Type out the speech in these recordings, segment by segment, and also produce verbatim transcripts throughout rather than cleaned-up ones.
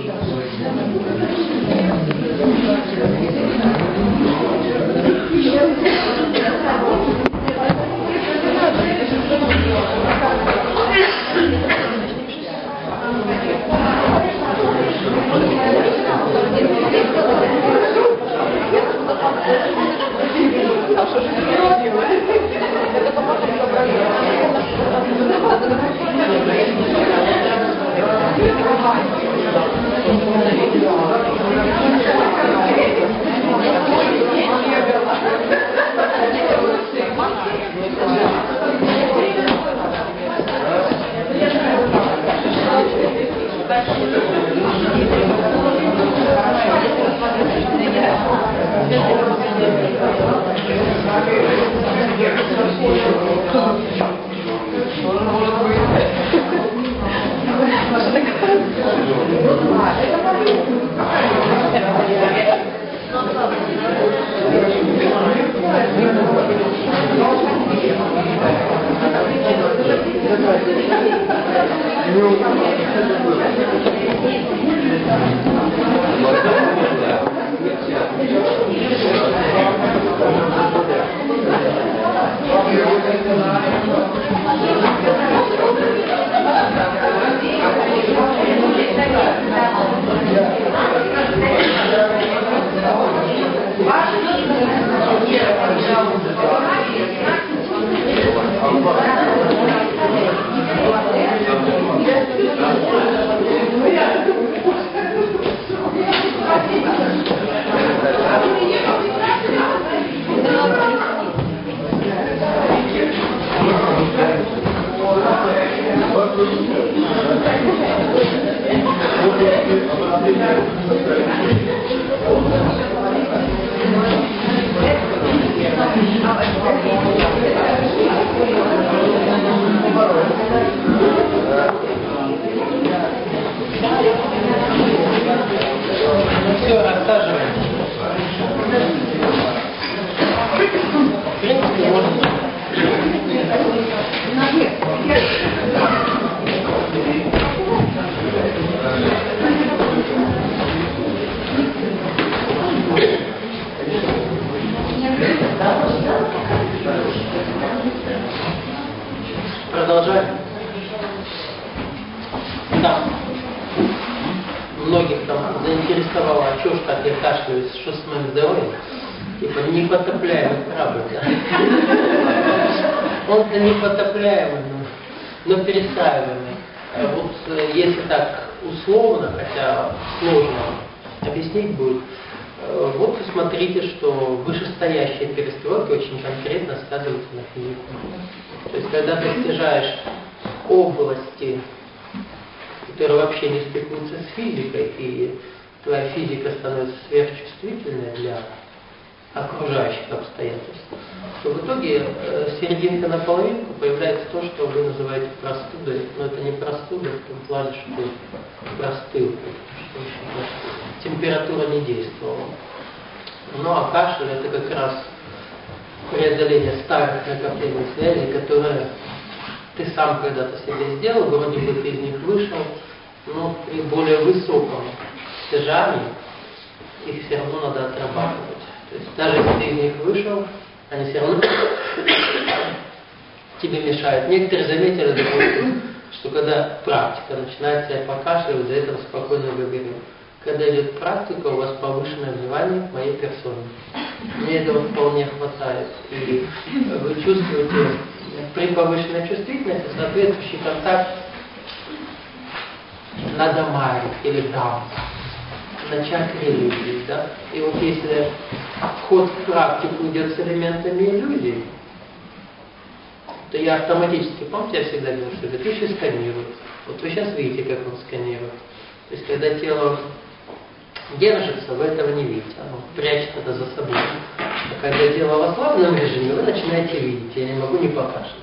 Продолжаем. Да. Многих там заинтересовало, а что ж так я кашляюсь, что с моим здоровьем? Типа непотопляемый корабль, да? Он-то непотопляемый, но, но перестраиваемый. Вот если так условно, хотя сложно объяснить будет, вот смотрите, что вышестоящие перестройки очень конкретно сказываются на физике. То есть, когда ты достигаешь области, которые вообще не стыкуются с физикой, и твоя физика становится сверхчувствительной для окружающих обстоятельств, то в итоге э, серединка на половинку появляется то, что вы называете простудой. Но это не простуда в том плане, что ты простыл, что температура не действовала. Ну а кашель это как раз преодоление старых накоплений связей, которые ты сам когда-то себе сделал, вроде бы ты из них вышел, но при более высоком стяжании их все равно надо отрабатывать. То есть даже если ты из них вышел, они все равно тебе мешают. Некоторые заметили, допустим, что когда практика начинает себя покашливать, за этого спокойно говорю. Когда идет практика, у вас повышенное внимание к моей персоне. Мне этого вполне хватает. И вы чувствуете при повышенной чувствительности соответствующий контакт на дамаре или дам, на чакре иллюзии. Да? И вот если вход в практику идет с элементами иллюзий, то я автоматически, помните, я всегда говорю, что ведущий сканирует. Вот вы сейчас видите, как он сканирует. То есть, когда тело держится, вы этого не видите, оно прячет это за собой. А когда тело в ослабленном режиме, вы начинаете видеть, я не могу не покашлять.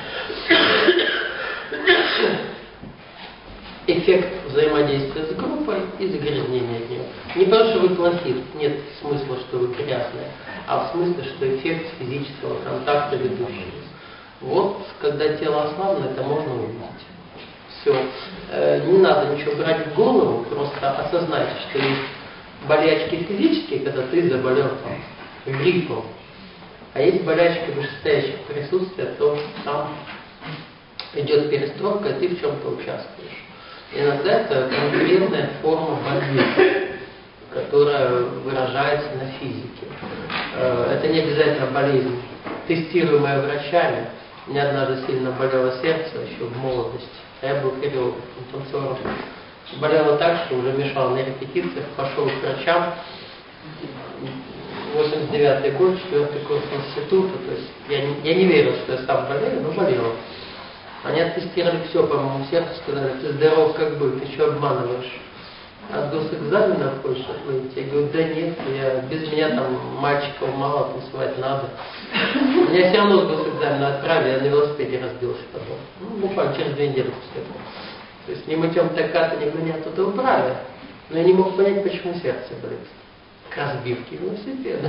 Эффект взаимодействия с группой и загрязнения от нее. Не потому, что вы плохие, нет смысла, что вы грязные, а в смысле, что эффект физического контакта ведущий. Вот, когда тело ослаблено, это можно увидеть. все. Не надо ничего брать в голову, просто осознайте, что есть болячки физические, когда ты заболел там, гриппом, а есть болячки вышестоящих присутствия, то, что там идет перестройка, и ты в чем-то участвуешь. Иногда это конкретная форма болезни, которая выражается на физике. Это не обязательно болезнь, тестируемая врачами. Мне однажды сильно болело сердце еще в молодости. Я был хореографом, танцором. Болело так, что уже мешал на репетициях, пошел к врачам. восемьдесят девятый год, четвертый курс института. То есть я не, я не верил, что я сам болею, но болел. Они оттестировали все по моему сердцу, сказали, ты здоров как бы, ты что обманываешь? От госэкзамена хочешь отменить? Я говорю, да нет, я, без меня там мальчиков мало, танцевать надо. Меня все равно с госэкзамена отправили, я на велосипеде разбился потом. Ну, буквально через две недели после этого. То есть ни мытьем токата, ни меня туда убрали. Но я не мог понять, почему сердце болит. К разбивке велосипеда.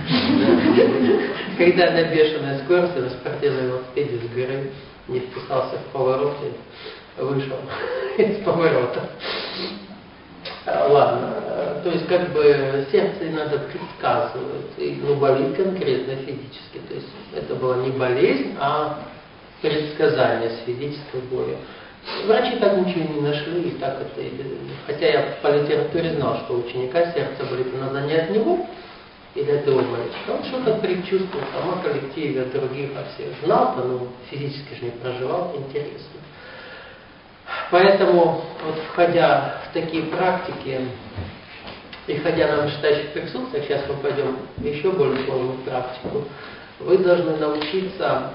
Когда на бешеной скорости на спортивном велосипеде с горы не вписался в поворот и вышел из поворота. Ладно, то есть как бы сердце надо предсказывать, и, ну, болит конкретно физически, то есть это была не болезнь, а предсказание с физической болью. Врачи так ничего не нашли, и так это, хотя я по литературе знал, что у ученика сердце болит, надо не от него или от его мальчика, он что-то предчувствовал, там о коллективе, от других, о всех знал-то, но физически же не проживал, интересно. Поэтому, вот, входя в такие практики, и ходя на вышестоящих присутствиях, сейчас мы пойдем в еще более сложную практику, вы должны научиться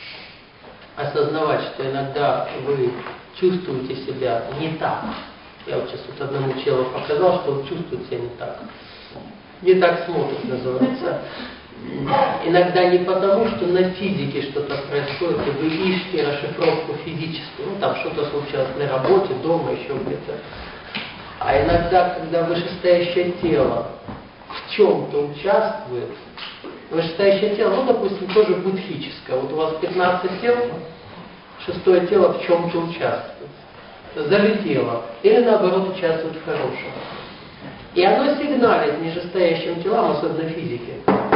осознавать, что иногда вы чувствуете себя не так. Я вот сейчас вот одному челу показал, что он чувствует себя не так. Не так смотрит, называется. Иногда не потому, что на физике что-то происходит, и вы ищете расшифровку физическую, ну там что-то случилось на работе, дома, еще где-то. А иногда, когда вышестоящее тело в чем-то участвует, вышестоящее тело, ну, допустим, тоже буддхическое, вот у вас пятнадцать тел, шестое тело в чем-то участвует, залетело, или наоборот участвует в хорошем. И оно сигналит нижестоящим телам, особенно физике.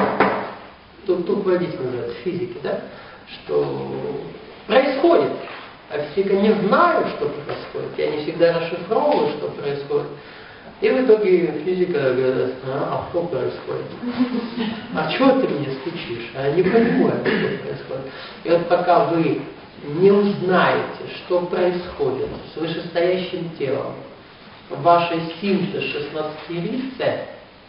Тут, тут водитель называется физики, да? Что происходит. А физика не знает, что происходит. Я не всегда расшифровываю, что происходит. И в итоге физика говорит, а, а что происходит? А чего ты мне стучишь? А я не понимаю, что происходит. И вот пока вы не узнаете, что происходит с вышестоящим телом, в вашей синтез шестнадцатилистце,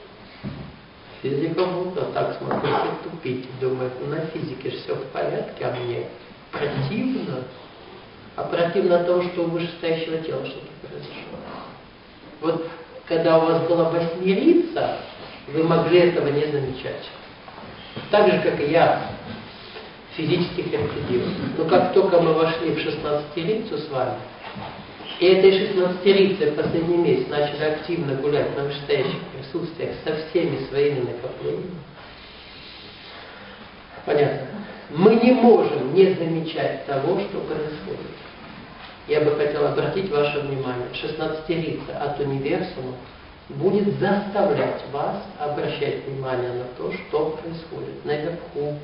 физика будто так смотрит и тупить, думает, на физике же все в порядке, а мне противно. А противно от того, что у вышестоящего тела что-то произошло. Вот когда у вас была восьмерица, вы могли этого не замечать. Так же, как и я, физических рецидивов. Но как только мы вошли в шестнадцатилицу с вами, и этой шестнадцатилицей в последний месяц начали активно гулять на вышестоящих присутствиях со всеми своими накоплениями, понятно? Мы не можем не замечать того, что происходит. Я бы хотел обратить ваше внимание, шестнадцатилица от универсума будет заставлять вас обращать внимание на то, что происходит наверху,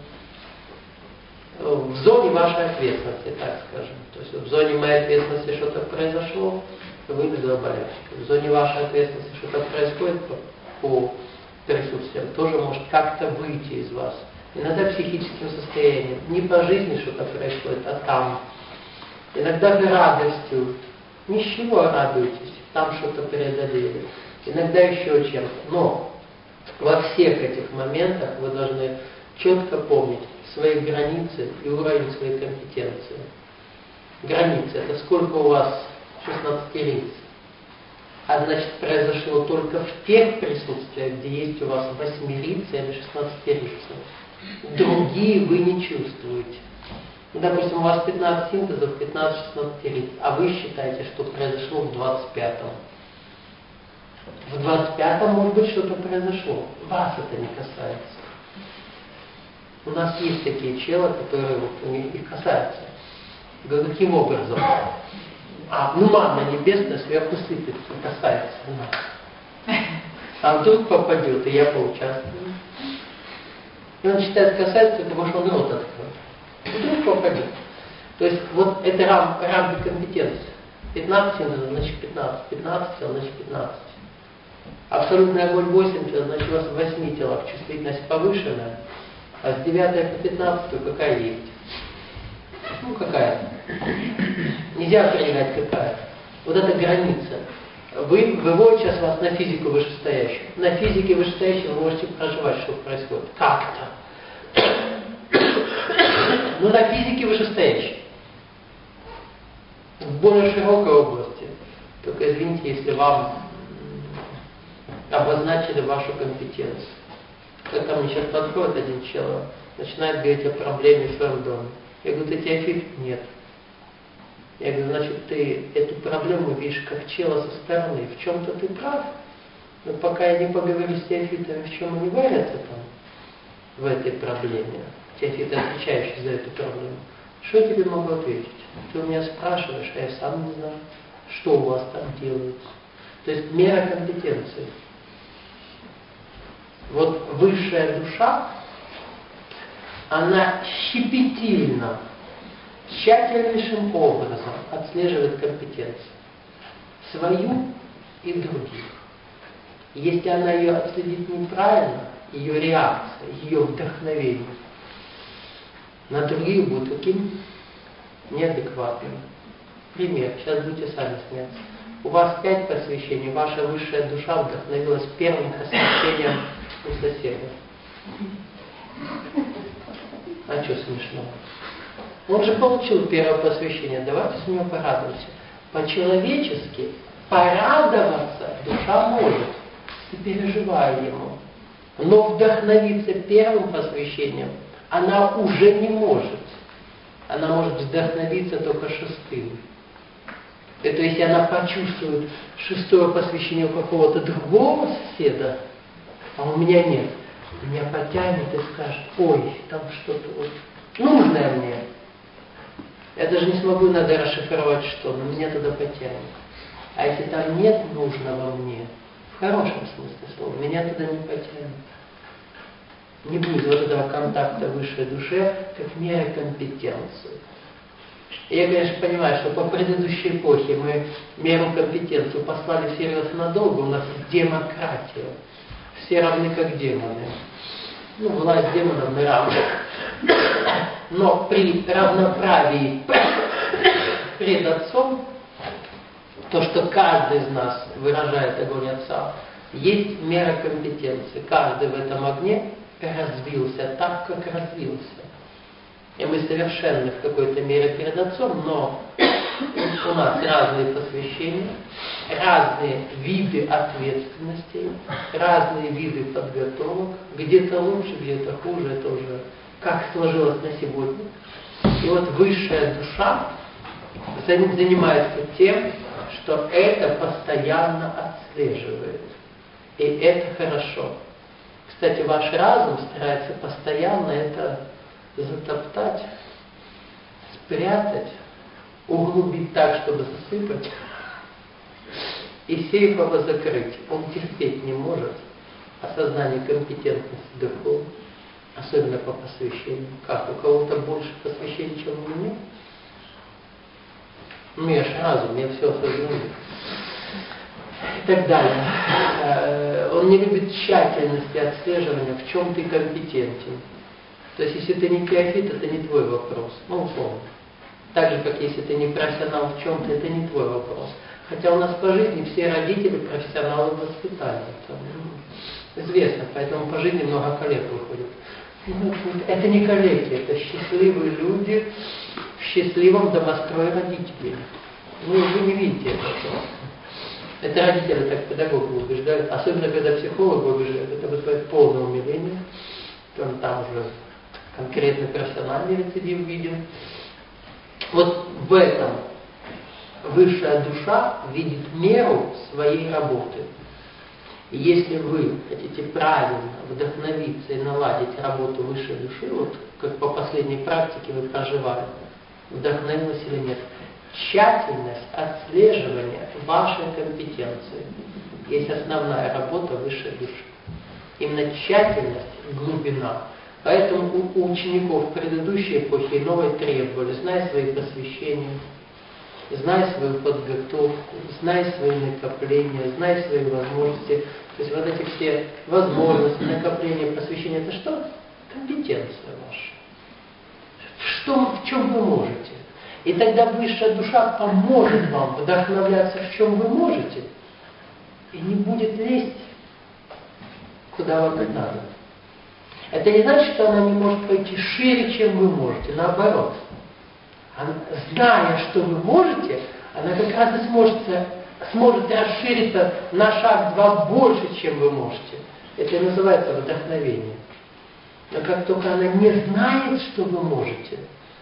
в зоне вашей ответственности, так скажем. То есть в зоне моей ответственности что-то произошло, вывезла болячка. В зоне вашей ответственности что-то происходит по, по присутствиям, тоже может как-то выйти из вас. Иногда психическим состоянием, не по жизни что-то происходит, а там. Иногда вы радостью, ни с чего радуетесь, там что-то преодолели. Иногда еще чем-то. Но во всех этих моментах вы должны четко помнить свои границы и уровень своей компетенции. Границы — это сколько у вас шестнадцатилиц. А значит, произошло только в тех присутствиях, где есть у вас восьмилицы или шестнадцатилицы. Другие вы не чувствуете. Ну, допустим, у вас пятнадцать синтезов, пятнадцать шестнадцатилиц, а вы считаете, что произошло в двадцать пятом. В двадцать пятом, может быть, что-то произошло. Вас это не касается. У нас есть такие челы, которые вот, у них их касаются. Говорю, каким образом? а ну манна небесная сверху сыпется, касается нас. А вдруг попадет, и я поучаствую. И он считает, касается, потому что он рот откроет. Вдруг попадет. То есть вот это рам, рамки компетенции. пятнадцать значит пятнадцать, пятнадцать значит пятнадцать. Абсолютный огонь восемь, значит у вас в восьми телах чувствительность повышенная, а с девятой по пятнадцатую какая есть? Ну какая? Нельзя определять какая. Вот эта граница. Вы выводите сейчас вас на физику вышестоящую. На физике вышестоящей вы можете проживать, что происходит. Как-то. Но на физике вышестоящей. В более широкой области. Только извините, если вам обозначили вашу компетенцию. Как ко мне сейчас подходит один человек, начинает говорить о проблеме в своем доме. Я говорю, ты Теофит? Нет. Я говорю, значит, ты эту проблему видишь как чело со стороны. В чем-то ты прав. Но пока я не поговорю с Теофитами, в чем они варятся там, в этой проблеме. Теофит, отвечающий за эту проблему. Что я тебе могу ответить? Ты у меня спрашиваешь, а я сам не знаю, что у вас там делается. То есть мера компетенции. Вот высшая душа, она щепетильно, тщательнейшим образом отслеживает компетенцию. Свою и других. Если она ее отследит неправильно, ее реакция, ее вдохновение на других будет таким неадекватным. Пример, сейчас будете сами смеяться. У вас пять посвящений, ваша высшая душа вдохновилась первым посвящением у соседа. А что смешно? Он же получил первое посвящение, давайте с него порадуемся. По-человечески порадоваться душа может, сопереживая ему. Но вдохновиться первым посвящением она уже не может. Она может вдохновиться только шестым. Это если она почувствует шестое посвящение у какого-то другого соседа, а у меня нет, меня потянет и скажет, ой, там что-то вот нужное мне. Я даже не смогу иногда расшифровать, что, но меня туда потянет. А если там нет нужного мне, в хорошем смысле слова, меня туда не потянет. Не будет вот этого контакта высшей душе, как мера компетенции. И я, конечно, понимаю, что по предыдущей эпохе мы меру компетенцию послали всерьез надолго, у нас демократия. Все равны как демоны. Ну, власть демонов мы равны. Но при равноправии пред Отцом, то, что каждый из нас выражает огонь Отца, есть мера компетенции. Каждый в этом огне развился так, как развился. И мы совершенны в какой-то мере перед Отцом, но у нас разные посвящения, разные виды ответственностей, разные виды подготовок, где-то лучше, где-то хуже, это уже как сложилось на сегодня. И вот высшая душа занимается тем, что это постоянно отслеживает. И это хорошо. Кстати, ваш разум старается постоянно это затоптать, спрятать, углубить так, чтобы засыпать, и сейфово закрыть. Он терпеть не может осознание компетентности духовной, особенно по посвящению. Как, у кого-то больше посвящений, чем у меня? Ну, я же разум, я все осознаю. И так далее. Он не любит тщательности отслеживания, в чем ты компетентен. То есть, если ты не Теофит, это не твой вопрос. Ну, условно. Так же, как если ты не профессионал в чем-то, это не твой вопрос. Хотя у нас по жизни все родители профессионалы в воспитании. Там, ну, известно, поэтому по жизни много коллег выходит. Ну, это не коллеги, это счастливые люди в счастливом домострое родителей. Ну, вы не видите этого. Это родители так педагога убеждают, особенно когда психолог убеждает, это вызывает полное умиление. Он там уже конкретно профессиональный рецидив виден. Вот в этом высшая душа видит меру своей работы. И если вы хотите правильно вдохновиться и наладить работу высшей души, вот как по последней практике вы проживали, вдохновилась или нет, тщательность отслеживания вашей компетенции есть основная работа высшей души. Именно тщательность, глубина. Поэтому у учеников предыдущей эпохи и новой требовали, зная свои посвящения, зная свою подготовку, зная свои накопления, зная свои возможности. То есть вот эти все возможности, накопления, посвящения, это что? Компетенция ваша. Что, в чем вы можете? И тогда высшая душа поможет вам вдохновляться, в чем вы можете, и не будет лезть, куда вам не надо. Это не значит, что она не может пойти шире, чем вы можете. Наоборот. Она, зная, что вы можете, она как раз и сможет, сможет расшириться на шаг-два больше, чем вы можете. Это и называется вдохновение. Но как только она не знает, что вы можете,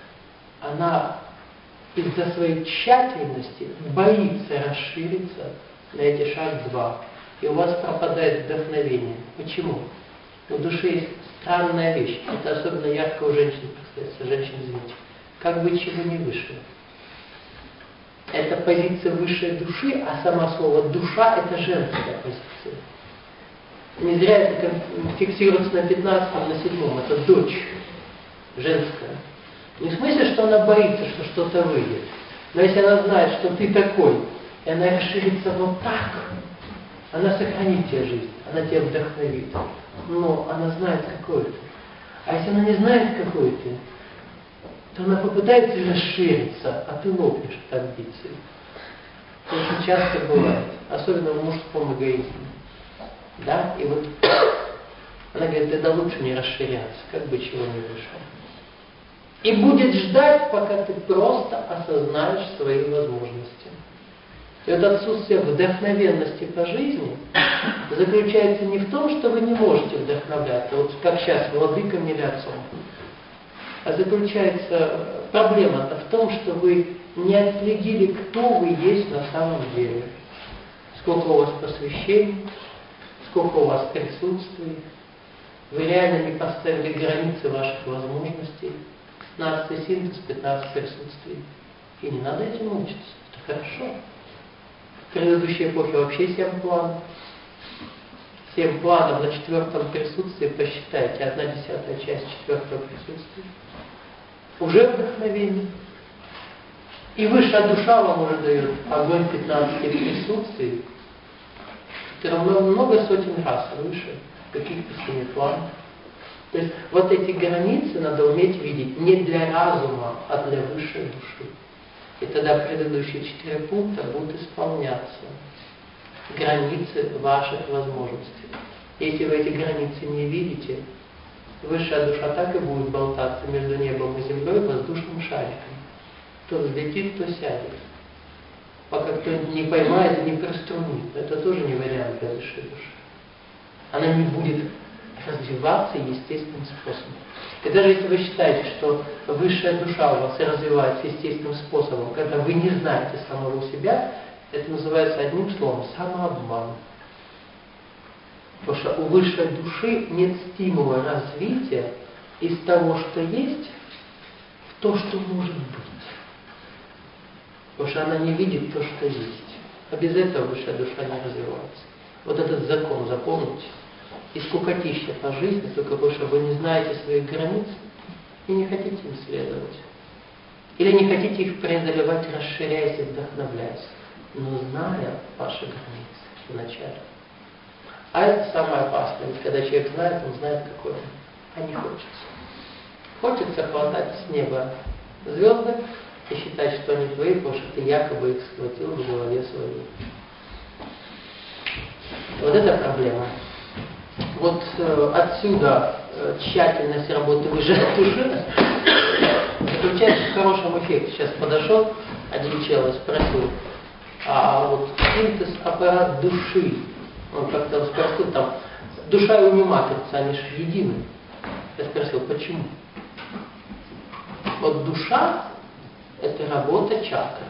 она из-за своей тщательности боится расшириться на эти шаг-два. И у вас пропадает вдохновение. Почему? У души есть странная вещь. Это особенно ярко у женщин представляется, женщин-зрителей. Как бы чего не вышло. Это позиция высшей души, а само слово душа это женская позиция. Не зря это фиксируется на пятнадцатом, на седьмом. Это дочь женская. Не в смысле, что она боится, что что-то выйдет. Но если она знает, что ты такой, и она расширится вот так, она сохранит тебе жизнь, она тебя вдохновит. Но она знает, какой ты. А если она не знает, какой ты, то она попытается расшириться, а ты лопнешь от амбиций. Это очень часто бывает, особенно в мужском эгоизме. Да? И вот она говорит, тогда лучше не расширяться, как бы чего не вышло. И будет ждать, пока ты просто осознаешь свои возможности. И вот отсутствие вдохновенности по жизни заключается не в том, что вы не можете вдохновляться, вот как сейчас, владыком или отцом, а заключается проблема-то в том, что вы не отследили, кто вы есть на самом деле. Сколько у вас посвящений, сколько у вас присутствий. Вы реально не поставили границы ваших возможностей. пятнадцатый синтез, пятнадцать присутствий. И не надо этим мучиться. Это хорошо. В предыдущей эпохе вообще семь планов. Семь планов на четвертом присутствии, посчитайте, одна десятая часть четвертого присутствия. Уже вдохновение. И высшая душа вам уже дает огонь пятнадцати присутствий, который много сотен раз выше каких-то семи планов. То есть вот эти границы надо уметь видеть не для разума, а для высшей души. И тогда предыдущие четыре пункта будут исполняться. Границы ваших возможностей. Если вы эти границы не видите, высшая душа так и будет болтаться между небом и землей воздушным шариком. То взлетит, то сядет. Пока кто-нибудь не поймает и не прострунит. Это тоже не вариант для высшей души. Она не будет развиваться естественным способом. И даже если вы считаете, что высшая душа у вас развивается естественным способом, когда вы не знаете самого себя, это называется одним словом самообман. Потому что у высшей души нет стимула развития из того, что есть, в то, что может быть. Потому что она не видит то, что есть. А без этого высшая душа не развивается. Вот этот закон запомните. И скукотища по жизни, только потому что вы не знаете своих границ и не хотите им следовать. Или не хотите их преодолевать, расширяясь и вдохновляясь, но зная ваши границы вначале. А это самое опасное, ведь когда человек знает, он знает, какой он, а не хочется. Хочется хватать с неба звезды и считать, что они твои, потому что ты якобы их схватил в голове своей. Вот это проблема. Вот э, отсюда э, тщательность работы высшей души заключается в хорошем эффекте. Сейчас подошел один чел и спросил, а вот синтез аппарат души, он как-то спросил там, душа и ум и матрица, они же едины. Я спросил, почему? Вот душа – это работа чакры.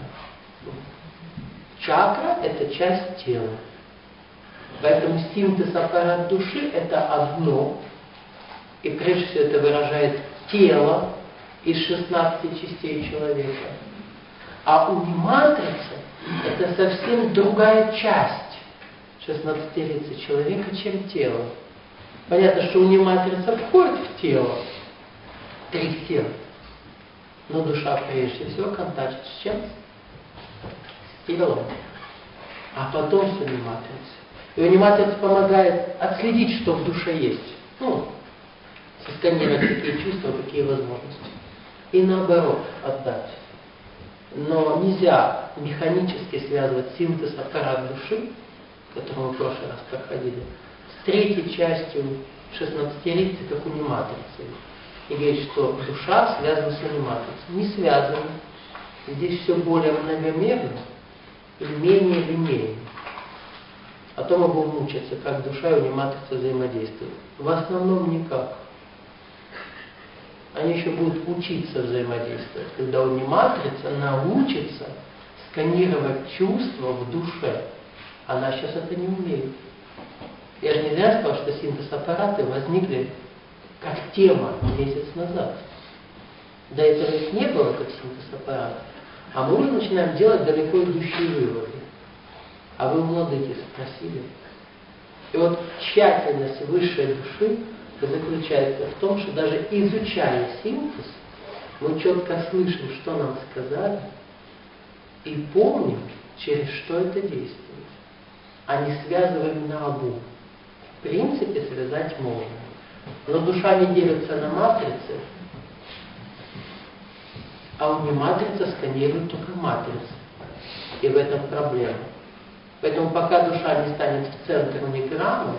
Чакра – это часть тела. Поэтому синтез аппарат души – это одно, и прежде всего это выражает тело из шестнадцати частей человека. А уни-матрица – это совсем другая часть шестнадцатилетия человека, чем тело. Понятно, что уни-матрица входит в тело, три тела. Но душа прежде всего контактит с чем? С телом. А потом с уни-матрицей. И уни-матрица помогает отследить, что в душе есть. Ну, сосканировать какие чувства, какие возможности. И наоборот, отдать. Но нельзя механически связывать синтез аппарат души, который мы в прошлый раз проходили, с третьей частью шестнадцатилетия, как уни-матрицей. И говорит, что душа связана с уни-матрицей. Не связана. Здесь все более равномерно и менее линейно. А то мы будем мучиться, как душа и уни-матрица взаимодействуют. В основном никак. Они еще будут учиться взаимодействовать, когда уни-матрица научится сканировать чувства в душе. Она сейчас это не умеет. Я же не зря сказал, что синтез-аппараты возникли как тема месяц назад. До этого их не было как синтез-аппарат. А мы уже начинаем делать далеко идущие выводы. А вы, владыки, спросили. И вот тщательность высшей души заключается в том, что даже изучая синтез, мы четко слышим, что нам сказали, и помним, через что это действует. А не связываем наобум. В принципе, связать можно. Но душа не делится на матрицы, а уни-матрица сканирует только матрицу. И в этом проблема. Поэтому пока душа не станет в центр униграммы,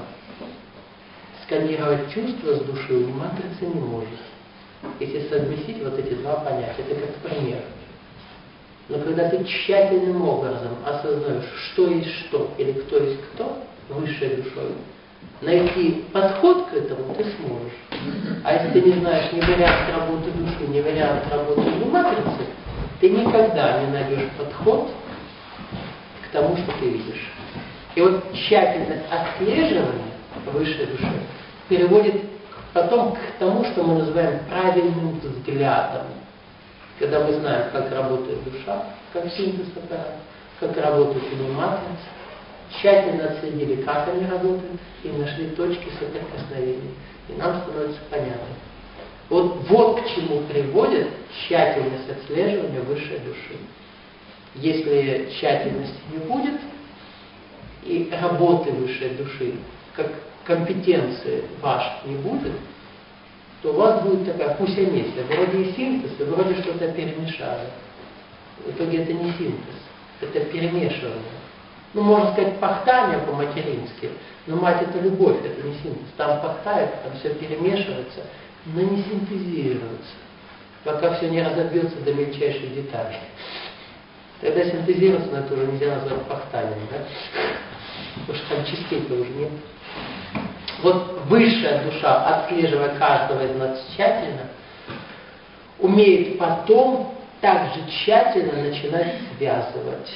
сканировать чувства с души уни-матрица не может. Если совместить вот эти два понятия, это как пример. Но когда ты тщательным образом осознаешь, что есть что или кто есть кто, высшей душой, найти подход к этому ты сможешь. А если ты не знаешь ни вариант работы души, ни вариант работы уни-матрицы, ты никогда не найдешь подход к тому, что ты видишь. И вот тщательность отслеживания высшей души переводит потом к тому, что мы называем правильным взглядом. Когда мы знаем, как работает душа, как синтез аппарат, как работает уни-матрица, тщательно отследили, как они работают, и нашли точки соприкосновения. И нам становится понятно. Вот, вот к чему приводит тщательность отслеживания высшей души. Если тщательности не будет, и работы высшей души, как компетенции вашей не будет, то у вас будет такая куся-меся. Вроде и синтез, и вроде что-то перемешали. В итоге это не синтез, это перемешивание. Ну, можно сказать, пахтание по-матерински, но мать это любовь, это не синтез. Там пахтает, там все перемешивается, но не синтезируется, пока все не разобьется до мельчайших деталей. Тогда синтезируется, но это уже нельзя назвать пахтанием, да? Потому что там частей-то уже нет. Вот высшая душа, отслеживая каждого из нас тщательно, умеет потом также тщательно начинать связывать.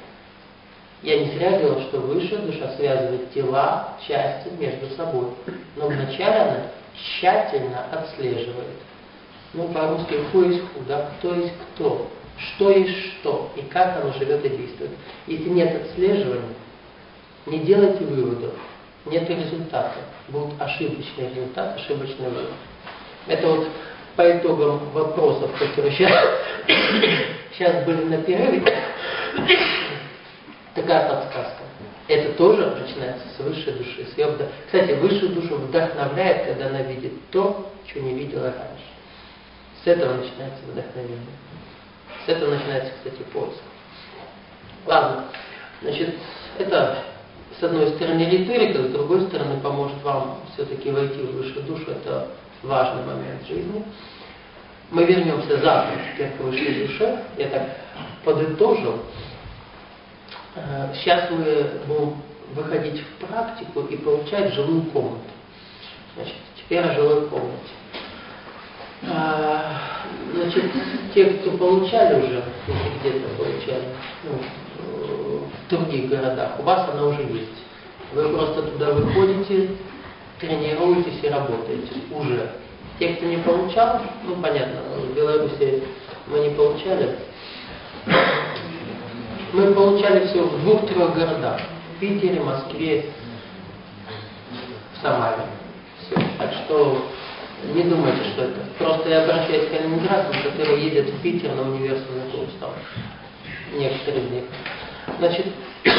Я не зря говорил, что высшая душа связывает тела, части между собой. Но вначале она тщательно отслеживает. Ну, по-русски ху есть ху, да? Кто есть кто, что есть что, и как оно живет и действует. Если нет отслеживания, не делайте выводов, нет результата. Будут ошибочные результаты, ошибочные выводы. Это вот по итогам вопросов, которые сейчас, сейчас были на перерыве, такая подсказка. Это тоже начинается с высшей души. С ее вдох... Кстати, высшую душу вдохновляет, когда она видит то, чего не видела раньше. С этого начинается вдохновение. С этого начинается, кстати, поиск. Ладно, значит, это с одной стороны риторика, с другой стороны поможет вам все-таки войти в высшую душу. Это важный момент в жизни. Мы вернемся завтра к высшей душе. Я так подытожил. Сейчас мы будем выходить в практику и получать жилую комнату. Значит, теперь о жилой комнате. Значит, те, кто получали уже, если где-то получали, ну, в других городах, у вас она уже есть. Вы просто туда выходите, тренируетесь и работаете уже. Те, кто не получал, ну понятно, в Беларуси мы не получали. Мы получали всего в двух-трех городах. В Питере, Москве, в Самаре. Все. Так что не думайте, что это. Просто я обращаюсь к калининградцам, которые едут в Питер на университетный курс там. Некоторые из них. Значит,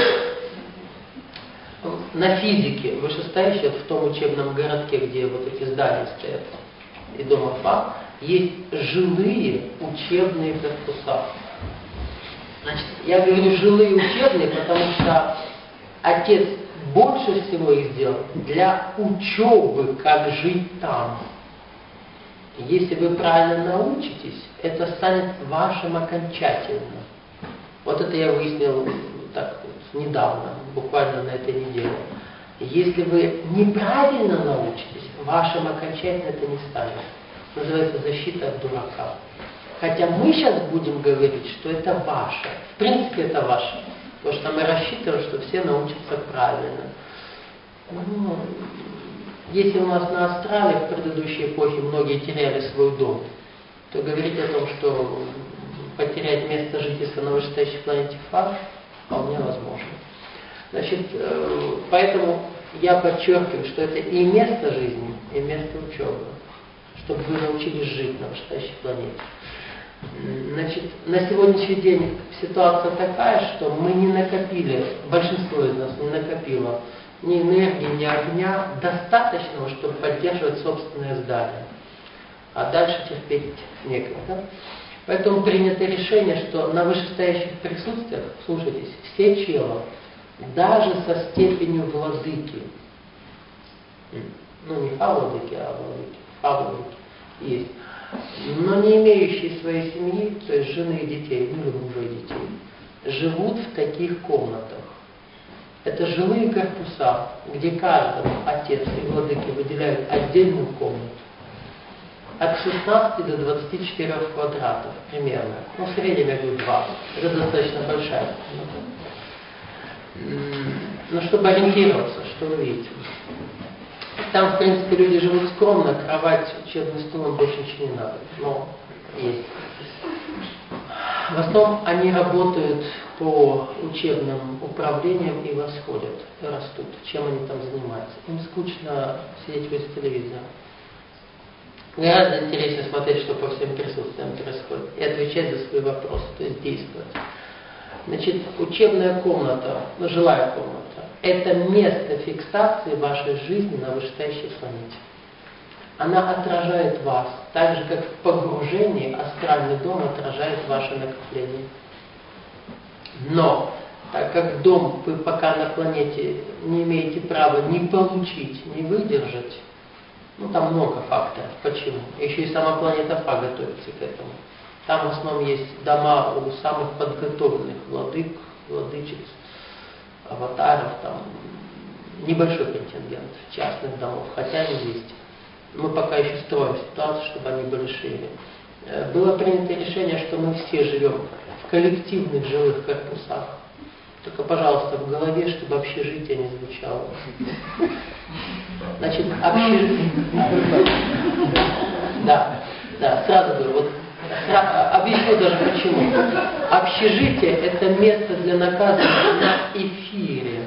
на физике вышестоящей, в том учебном городке, где вот эти здания стоят, и дома ФА, есть жилые учебные корпуса. Значит, я говорю жилые учебные, потому что отец больше всего их сделал для учебы, как жить там. Если вы правильно научитесь, это станет вашим окончательно. Вот это я выяснил так вот, недавно, буквально на этой неделе. Если вы неправильно научитесь, вашим окончательно это не станет. Называется защита от дурака. Хотя мы сейчас будем говорить, что это ваше. В принципе, это ваше. Потому что мы рассчитываем, что все научатся правильно. Ну, если у нас на астрале в предыдущей эпохе многие теряли свой дом, то говорить о том, что потерять место жительства на вышестоящей планете Фа вполне возможно. Значит, поэтому я подчеркиваю, что это и место жизни, и место учебы, чтобы вы научились жить на вышестоящей планете. Значит, на сегодняшний день ситуация такая, что мы не накопили, большинство из нас не накопило ни энергии, ни огня достаточного, чтобы поддерживать собственное здание. А дальше терпеть некогда. Поэтому принято решение, что на вышестоящих присутствиях, слушайтесь, все челы, даже со степенью владыки, ну не фа-владыки, а владыки, фа-владыки есть, но не имеющие своей семьи, то есть жены и детей, ну или мужа и детей, живут в таких комнатах. Это жилые корпуса, где каждому отец и владыки выделяют отдельную комнату. От шестнадцати до двадцати четырёх квадратов примерно. Ну, в среднем я говорю два. Это достаточно большая комната. Ну, чтобы ориентироваться, что вы видите. Там, в принципе, люди живут скромно, кровать, учебный стол, им больше ничего не надо. Но есть. В основном они работают по учебным управлениям и восходят, и растут. Чем они там занимаются? Им скучно сидеть возле телевизора. Гораздо интереснее смотреть, что по всем присутствиям происходит, и отвечать за свои вопросы, то есть действовать. Значит, учебная комната, ну, жилая комната, это место фиксации вашей жизни на вышестоящей планете. Она отражает вас, так же, как в погружении астральный дом отражает ваше накопление. Но, так как дом вы пока на планете не имеете права ни получить, ни выдержать, ну там много факторов. Почему? Еще и сама планета Фа готовится к этому. Там в основном есть дома у самых подготовленных владык, владычиц, аватаров, там небольшой контингент частных домов, хотя они есть. Мы пока еще строим ситуацию, чтобы они были шире. Было принято решение, что мы все живем в коллективных жилых корпусах. Только, пожалуйста, в голове, чтобы общежитие не звучало. Значит, общежитие... Да, да, сразу говорю, вот объясню даже почему. Общежитие – это место для наказывания на эфире.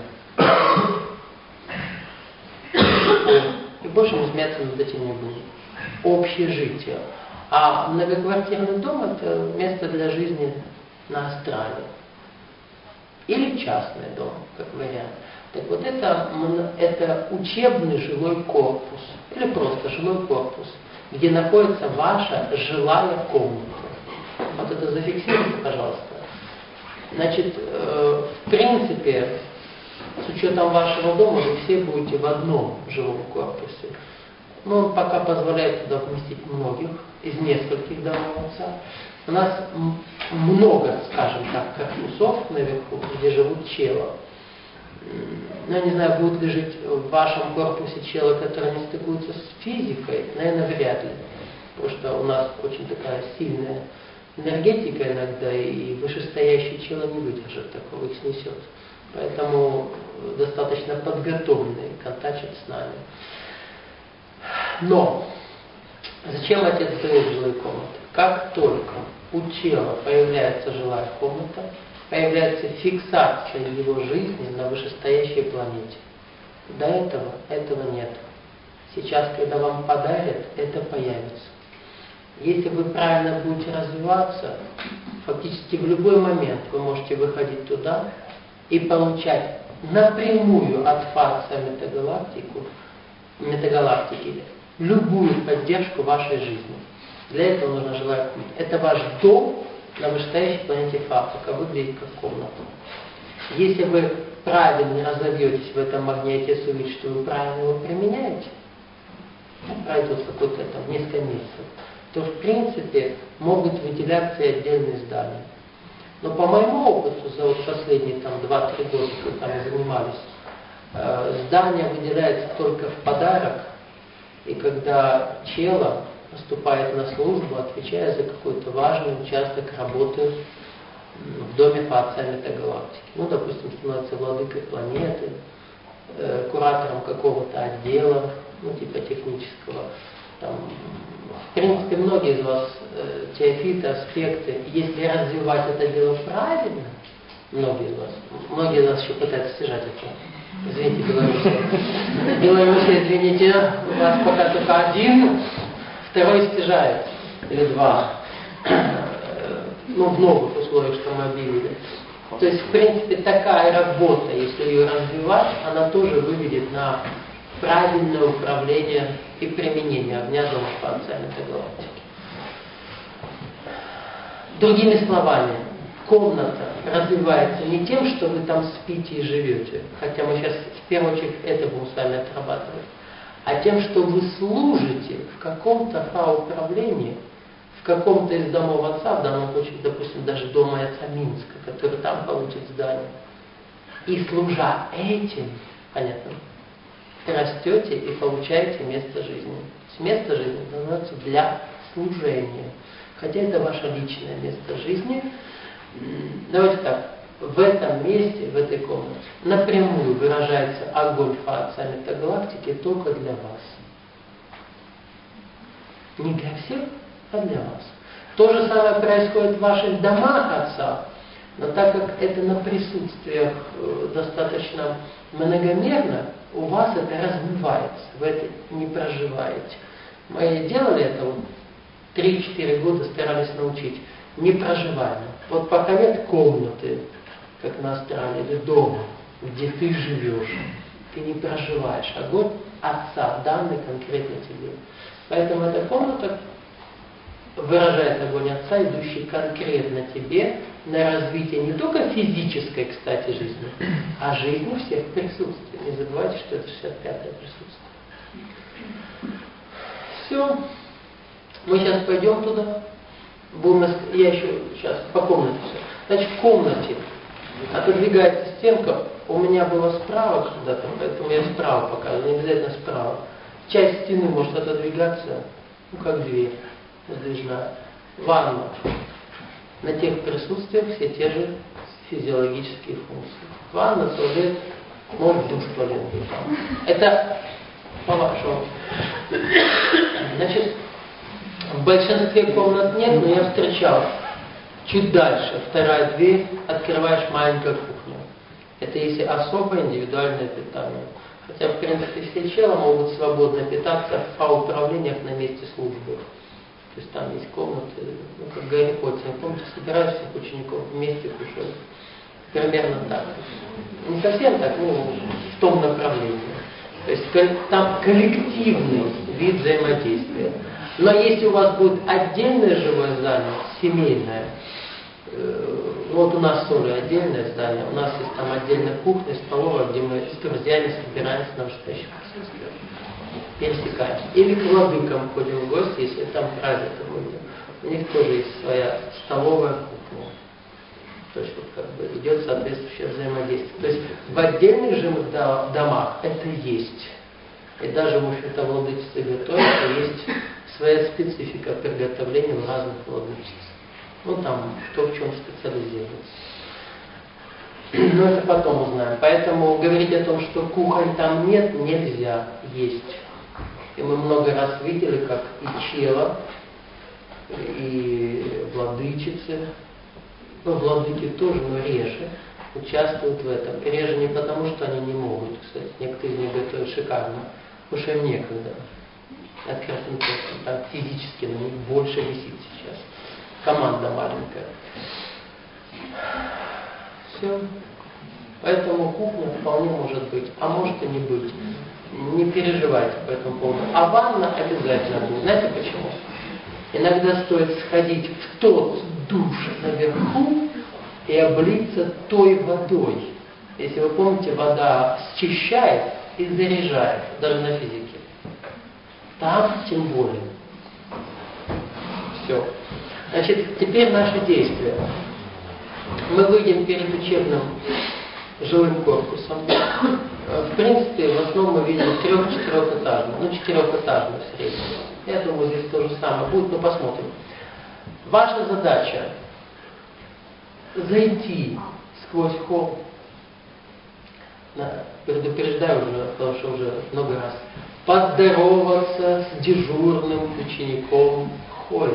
И больше мы смеяться над этим не будем. Общежитие. А многоквартирный дом – это место для жизни на астрале. Или частный дом, как вариант. Так вот это, это учебный жилой корпус. Или просто жилой корпус, где находится ваша жилая комната. Вот это зафиксируйте, пожалуйста. Значит, э, в принципе, с учетом вашего дома, вы все будете в одном жилом корпусе. Но он пока позволяет туда вместить многих, из нескольких домов отца. У нас много, скажем так, корпусов наверху, где живут челы. Ну, я не знаю, будут ли жить в вашем корпусе челы, которые не стыкуются с физикой, наверное, вряд ли. Потому что у нас очень такая сильная энергетика иногда, и вышестоящие челы не выдержат такого, их снесет. Поэтому достаточно подготовленные контактят с нами. Но зачем отец дает жилые комнаты? Как только у тела появляется жилая комната, появляется фиксация его жизни на вышестоящей планете. До этого этого нет. Сейчас, когда вам подарят, это появится. Если вы правильно будете развиваться, фактически в любой момент вы можете выходить туда и получать напрямую от Фатса метагалактику, метагалактики любую поддержку вашей жизни. Для этого нужно желать. Это ваш дом на вышестоящей планете Фатса, как выглядит как комната. Если вы правильно разовьетесь в этом магните, если увидите, что вы правильно его применяете, пройдет какой-то там несколько месяцев, то в принципе могут выделяться и отдельные здания. Но по моему опыту за вот последние там два-три года, когда мы занимались, э, здание выделяется только в подарок, и когда чело поступает на службу, отвечая за какой-то важный участок работы в доме Фатса метагалактики. Ну, допустим, становится владыкой планеты, э, куратором какого-то отдела, ну, типа технического. Там, в принципе, многие из вас э, теофиты, аспекты, если развивать это дело правильно, многие из вас, многие из вас еще пытаются стяжать это. Извините, Белоруссия. Белоруссия, извините, у вас пока только один, второй стяжает, или два. Ну, в новых условиях, что мы объявили. То есть, в принципе, такая работа, если ее развивать, она тоже выведет на правильное управление и применение огня дома Фатса метагалактики. Другими словами, комната развивается не тем, что вы там спите и живете, хотя мы сейчас в первую очередь это будем с вами отрабатывать, а тем, что вы служите в каком-то фа-управлении, в каком-то из домов отца, в данном случае, допустим, даже дома отца Минска, который там получит здание. И служа этим, понятно, растете и получаете место жизни. Место жизни становится для служения. Хотя это ваше личное место жизни. Давайте так, в этом месте, в этой комнате, напрямую выражается огонь Фатса метагалактики только для вас. Не для всех, а для вас. То же самое происходит в ваших домах отца, но так как это на присутствиях достаточно многомерно, у вас это размывается, вы это не проживаете. Мы делали это вот три-четыре года, старались научить. Непроживаемо. Вот пока нет комнаты, как на Австралии, или дома, где ты живешь, ты не проживаешь огонь отца, данный конкретно тебе. Поэтому эта комната выражает огонь отца, идущий конкретно тебе на развитие не только физической, кстати, жизни, а жизни всех присутствий. Не забывайте, что это шестьдесят пятое присутствие. Все. Мы сейчас пойдем туда. Будем, я еще сейчас по комнате все. Значит, в комнате отодвигается стенка. У меня было справа когда-то, поэтому я справа показываю, не обязательно справа. Часть стены может отодвигаться, ну как дверь, сдвижная. Ванна. На тех присутствиях все те же физиологические функции. Ванна, туалет, может душ, туалет. Это по-вашему. Значит, в большинстве комнат нет, но я встречал. Чуть дальше, вторая дверь, открываешь маленькую кухню. Это если особое индивидуальное питание. Хотя, в принципе, все челы могут свободно питаться в фа-управлениях на месте службы. То есть там есть комнаты, ну, как Гарри Поттер, помните, собирают всех учеников вместе кушают. Примерно так. Не совсем так, ну, в том направлении. То есть там коллективный вид взаимодействия. Но если у вас будет отдельное живое здание, семейное, э, вот у нас тоже отдельное здание, у нас есть там отдельная кухня, столовая, где мы с друзьями собираемся на настоящем присутствии. Пересекаемся. Или к владыкам ходим в гости, если там праздник будет. У них тоже есть своя столовая кухня. То есть вот как бы идет соответствующее взаимодействие. То есть в отдельных живых домах это есть. И даже, в общем-то, владычество готовится, есть своя специфика приготовления в разных владычествах. Ну там, кто в чем специализируется. Но это потом узнаем. Поэтому говорить о том, что кухонь там нет, нельзя. Есть. И мы много раз видели, как и чела, и владычицы, Ну, владыки тоже, но реже участвуют в этом. Реже не потому, что они не могут. Кстати, некоторые из них готовят шикарно, потому что им некогда. Открытым текстом, там физически на них больше висит сейчас. Команда маленькая. Все. Поэтому кухня вполне может быть, а может и не быть. Не переживайте по этому поводу. А ванна обязательно будет. Знаете почему? Иногда стоит сходить в тот душ наверху и облиться той водой. Если вы помните, вода счищает и заряжает, даже на физике. Там тем более. Все. Значит, теперь наши действия. Мы выйдем перед учебным жилым корпусом. В принципе, в основном мы видим трех-четырехэтажный, ну четырехэтажный в среднем. Я думаю, здесь то же самое будет, но посмотрим. Ваша задача зайти сквозь холл, предупреждаю уже, потому что уже много раз, поздороваться с дежурным учеником в холле.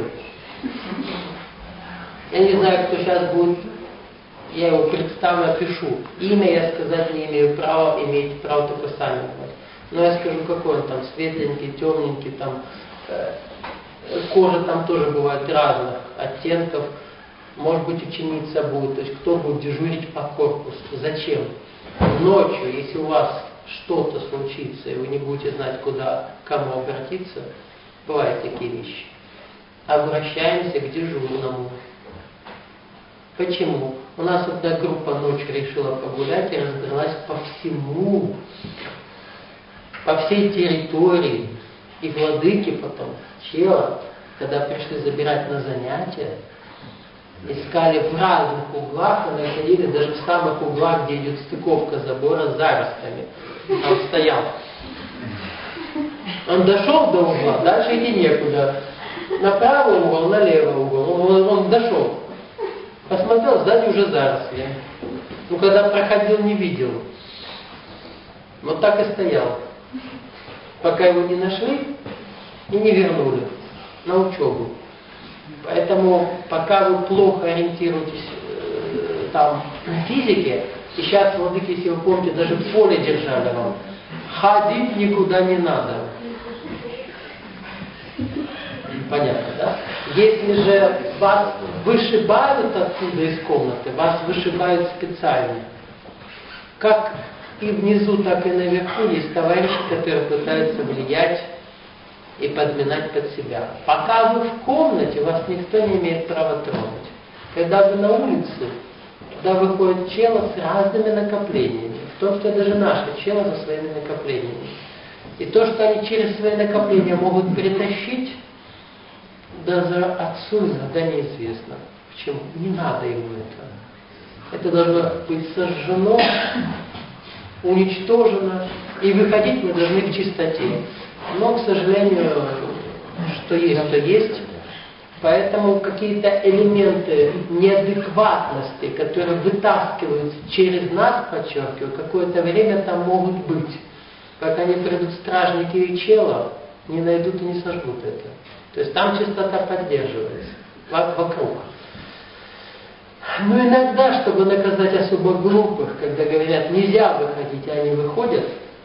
Я не знаю, кто сейчас будет, я его представлю, опишу. Имя я сказать не имею права, имеете право только сами знать. Но я скажу, какой он там, светленький, темненький, там, э, кожа там тоже бывает разных оттенков. Может быть, ученица будет, то есть кто будет дежурить по корпусу. Зачем? Ночью, если у вас что-то случится, и вы не будете знать, куда, к кому обратиться, бывают такие вещи. Обращаемся к дежурному. Почему? У нас одна группа ночью решила погулять и разбралась по всему, по всей территории. И владыки потом, чела, когда пришли забирать на занятия, искали в разных углах и находили даже в самых углах, где идет стыковка забора с заростами. Он стоял. Он дошел до угла, дальше идти некуда. На правый угол, на левый угол. Он, он дошел. Посмотрел, сзади уже заросли. Ну, когда проходил, не видел. Вот так и стоял. Пока его не нашли и не вернули на учебу. Поэтому, пока вы плохо ориентируетесь э, там на физике, и сейчас, владыки, если вы помните, даже в поле держали вам, ходить никуда не надо. Понятно, да? Если же вас вышибают оттуда из комнаты, вас вышибают специально. Как и внизу, так и наверху есть товарищи, которые пытаются влиять и подминать под себя. Пока вы в комнате, вас никто не имеет права тронуть. Когда вы на улице, туда выходят челы с разными накоплениями. В том числе даже наши челы со своими накоплениями. И то, что они через свои накопления могут притащить, даже отцу иногда неизвестно. Почему? Не надо ему это. Это должно быть сожжено, уничтожено, и выходить мы должны в чистоте. Но, к сожалению, что есть, то есть. Поэтому какие-то элементы неадекватности, которые вытаскиваются через нас, подчеркиваю, какое-то время там могут быть. Пока не придут стражники и чела, не найдут и не сожгут это. То есть там чистота поддерживается вокруг. Но иногда, чтобы наказать особо глупых, когда говорят, нельзя выходить, а они выходят,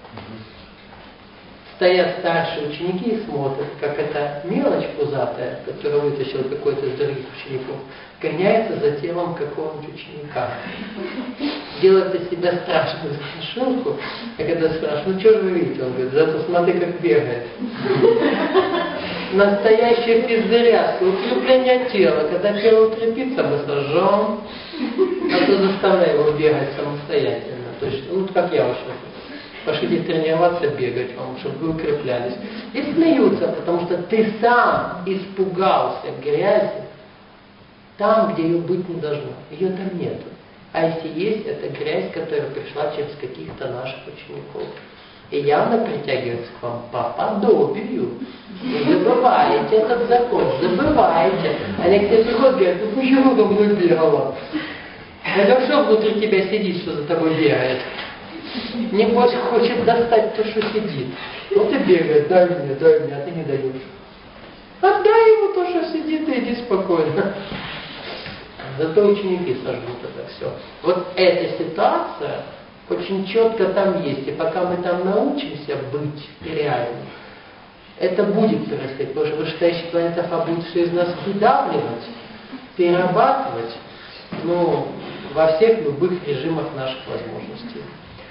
стоят старшие ученики и смотрят, как эта мелочь пузатая, которую вытащил какой-то из других учеников, гоняется за телом какого-нибудь ученика. Делает из себя страшную страшилку, а когда спрашивают, ну что же вы видите? Он говорит, зато смотри, как бегает. Настоящая пиздаряска, укрепление тела. Когда тело укрепится, мы сожжем, а то заставляем его бегать самостоятельно. То есть, ну как я вообще. Пошлите тренироваться, бегать вам, чтобы вы укреплялись. И смеются, потому что ты сам испугался грязи там, где ее быть не должно. Ее там нету. А если есть, это грязь, которая пришла через каких-то наших учеников. И явно притягивается к вам по подобию. Не забываете этот закон, забываете. А некоторые приходят и говорят, ну почему ты мной бегала? Это что внутри тебя сидит, что за тобой бегает? Небось хочет достать то, что сидит. Вот и бегает, дай мне, дай мне, а ты не даешь. Отдай ему то, что сидит, и иди спокойно. Зато ученики сожгут это все. Вот эта ситуация очень четко там есть. И пока мы там научимся быть реальными, это будет происходить. Потому что вышестоящий планета Фа будет все из нас выдавливать, перерабатывать, ну, во всех любых режимах наших возможностей.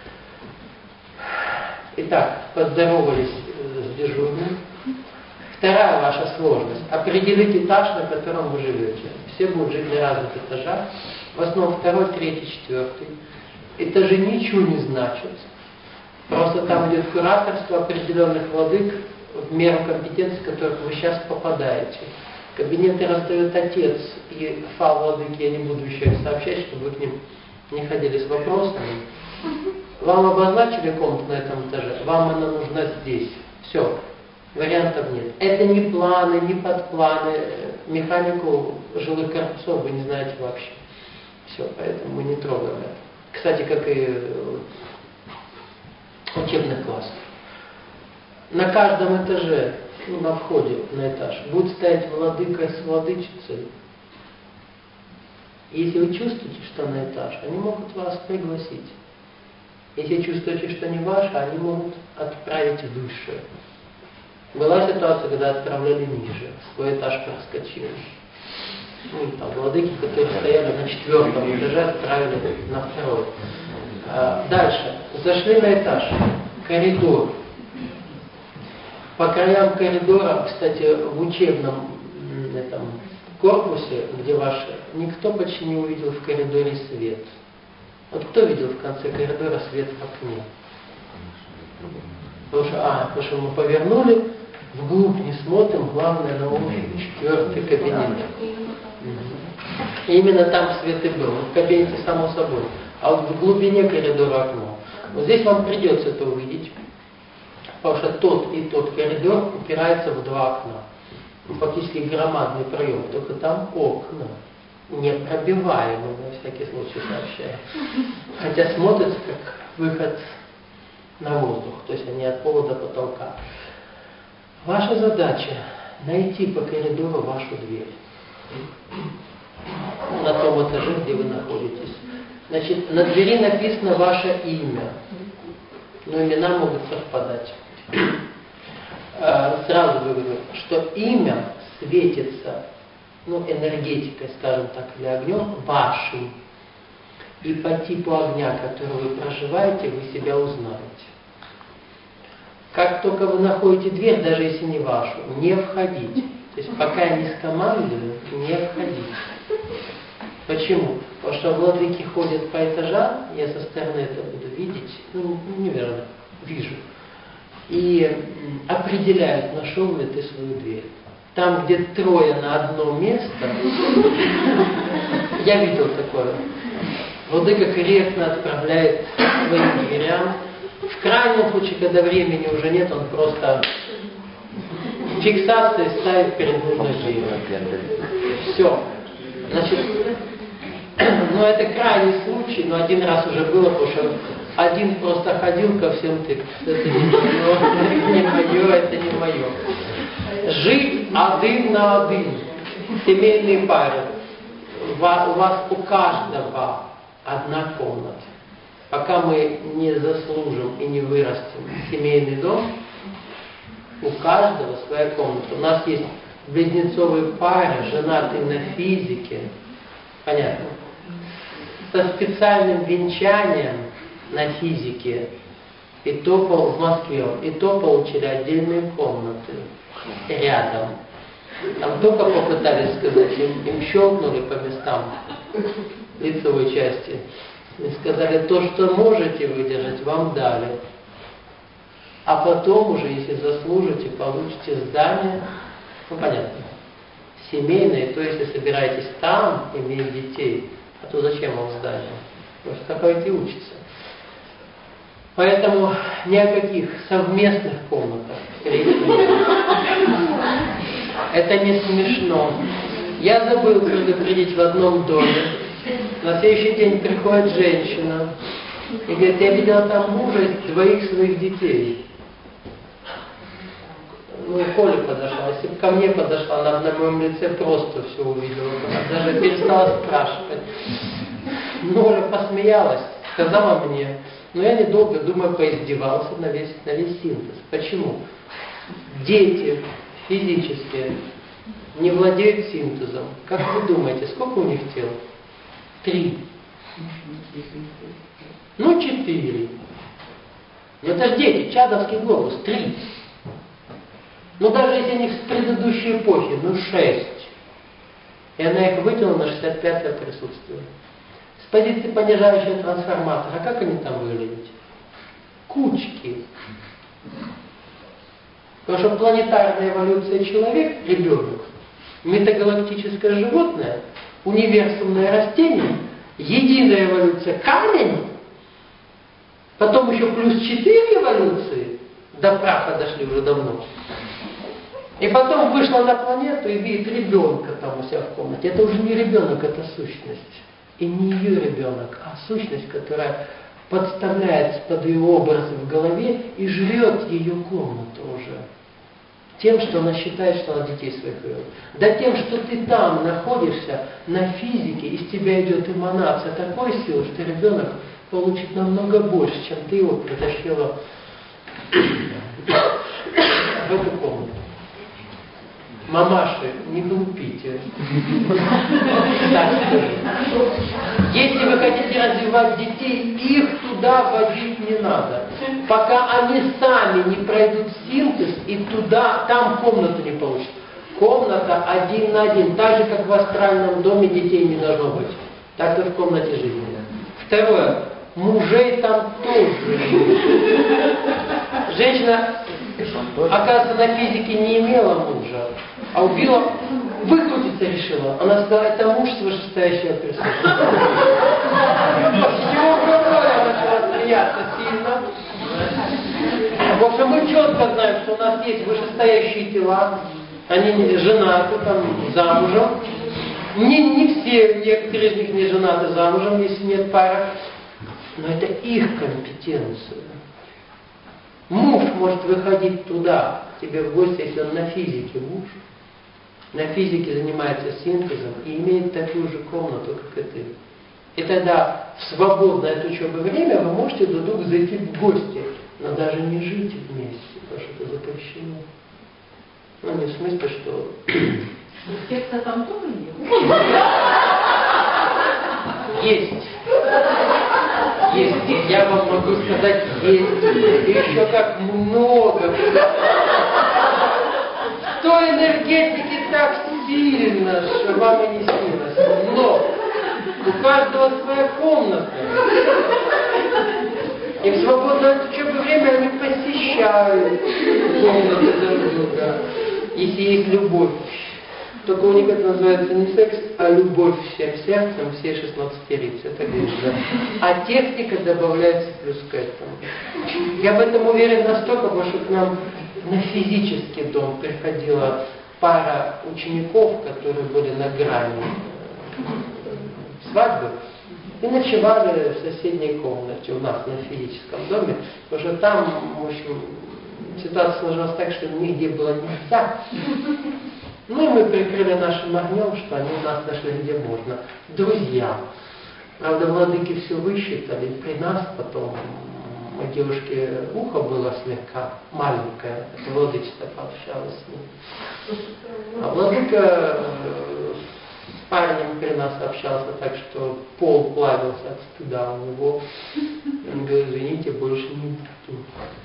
Итак, поздоровались с дежурным. Вторая ваша сложность. Определить этаж, на котором вы живете. Все будут жить на разных этажах. В основном второй, третий, четвертый. Этажи ничего не значат. Просто там идет кураторство определенных владык в меру компетенции, в которых вы сейчас попадаете. Кабинеты раздает отец и Фа владыки, я не буду еще их сообщать, чтобы вы к ним не ходили с вопросами. Вам обозначили комнату на этом этаже, вам она нужна здесь. Все. Вариантов нет. Это не планы, не подпланы. Механику жилых корпусов вы не знаете вообще. Все, поэтому мы не трогаем это. Кстати, как и учебных классов. На каждом этаже, ну, на входе на этаж, будет стоять владыка с владычицей. Если вы чувствуете, что на этаж, они могут вас пригласить. Если чувствуете, что не ваше, они могут отправить выше. Была ситуация, когда отправляли ниже, свой этаж проскочили. Ну, там, владыки, которые стояли на четвертом этаже, отправили на второй. А, дальше. Зашли на этаж. Коридор. По краям коридора, кстати, в учебном этом, корпусе, где ваши, никто почти не увидел в коридоре свет. Вот кто видел в конце коридора свет в окне? Потому что, а, потому что мы повернули, вглубь не смотрим, главное на ум, четвертый кабинет. И именно там свет и был, в кабинете само собой. А вот в глубине коридора окно. Вот здесь вам придется это увидеть, потому что тот и тот коридор упирается в два окна. Фактически громадный проем, только там окна. Непробиваемые, на всякий случай сообщаю. Хотя смотрится как выход на воздух, то есть они от пола до потолка. Ваша задача найти по коридору вашу дверь. На том этаже, где вы находитесь. Значит, на двери написано ваше имя. Но имена могут совпадать. Сразу говорю, что имя светится, ну, энергетикой, скажем так, или огнем вашим. И по типу огня, который вы проживаете, вы себя узнаете. Как только вы находите дверь, даже если не вашу, не входите. То есть пока я не скомандую, не входите. Почему? Потому что владыки ходят по этажам, я со стороны это буду видеть, ну, неверно, вижу. И определяют, нашел ли ты свою дверь. Там, где трое на одно место, я видел такое. Владыка корректно отправляет своим дверям. В крайнем случае, когда времени уже нет, он просто фиксацией ставит перед нужной дверью. Все. Значит, ну это крайний случай, но один раз уже было, потому что один просто ходил ко всем тыкать. Это не мое, это не мое, это не мое. Жить один на один. Семейные пары. У вас у каждого одна комната. Пока мы не заслужим и не вырастем семейный дом, у каждого своя комната. У нас есть близнецовые пары, женатые на физике. Понятно? Со специальным венчанием на физике. И то в Москве, и то получили отдельные комнаты рядом. Там только попытались сказать, им, им щелкнули по местам лицевой части. И сказали, то, что можете выдержать, вам дали. А потом уже, если заслужите, получите здание, ну понятно, семейное, то если собираетесь там иметь детей, а то зачем вам здание? Просто такое учится. Поэтому ни о каких совместных комнатах речи нет. Это не смешно. Я забыл предупредить в одном доме. На следующий день приходит женщина и говорит, я видела там мужа и двоих своих детей. ну, Коля подошла. Если бы ко мне подошла, она на моем лице просто все увидела. Она даже перестала спрашивать. Ну, Оля посмеялась, сказала мне. Но я недолго, думаю, поиздевался на весь, на весь синтез. Почему? Дети физические не владеют синтезом. Как вы думаете, сколько у них тел? Три. Ну, четыре. Но это же дети, чадовский глобус, три. Ну, даже если они с предыдущей эпохи, ну, шесть. И она их вытянула на шестьдесят пятое присутствие. С позиции понижающего трансформатора, как они там выглядят? Кучки. Потому что планетарная эволюция человек, ребенок, метагалактическое животное, универсумное растение, единая эволюция камень, потом еще плюс четыре эволюции, до праха дошли уже давно. И потом вышла на планету и видит ребенка там у себя в комнате. Это уже не ребенок, это сущность. И не ее ребенок, а сущность, которая подставляется под ее образы в голове и жрет ее комнату уже. Тем, что она считает, что она детей своих живет. Да тем, что ты там находишься, на физике, из тебя идет эманация такой силы, что ребенок получит намного больше, чем ты его притащила в эту комнату. Мамаши, не глупите. Так скажу. Если вы хотите развивать детей, их туда водить не надо. Пока они сами не пройдут синтез и туда, там комнату не получат. Комната один на один. Так же, как в астральном доме детей не должно быть. Так и в комнате жизни. Второе. Мужей там тоже нет. Женщина, оказывается, на физике не имела мужа, а убила, выкрутиться решила. Она сказала, это муж с вышестоящего присутствия. Все, она начала смеяться сильно. В общем, мы четко знаем, что у нас есть вышестоящие тела, они женаты, там, замужем. Не, не все, некоторые из них не женаты замужем, если нет пары. Но это их компетенция. Муж может выходить туда, к тебе в гости, если он на физике муж. На физике занимается синтезом и имеет такую же комнату, как и ты. И тогда в свободное от учебы время вы можете друг другу зайти в гости, но даже не жить вместе, потому что это запрещено. Ну, не в смысле, что... Секса там тоже нет? Есть. Есть. Я вам могу сказать, есть. И еще как много. В той энергетике так сильно, что вам и не снилось. Но у каждого своя комната. И в свободное от учебы время они посещают комнаты друг друга. Если есть любовь. Только у них это называется не секс, а любовь всем сердцем, всей шестнадцатерицы. Это видно. А техника добавляется плюс к этому. Я в этом уверен настолько, потому что к нам на физический дом приходила пара учеников, которые были на грани свадьбы, и ночевали в соседней комнате у нас на физическом доме, потому что там, в общем, ситуация сложилась так, что нигде было нельзя. Ну и мы прикрыли нашим огнем, что они у нас нашли где можно. Друзья. Правда, владыки все высчитали. При нас потом у девушки ухо было слегка маленькое. Это владычество пообщалось с ним. А владыка с парнем при нас общался так, что пол плавился от стыда у него. Он говорит, извините, больше не буду.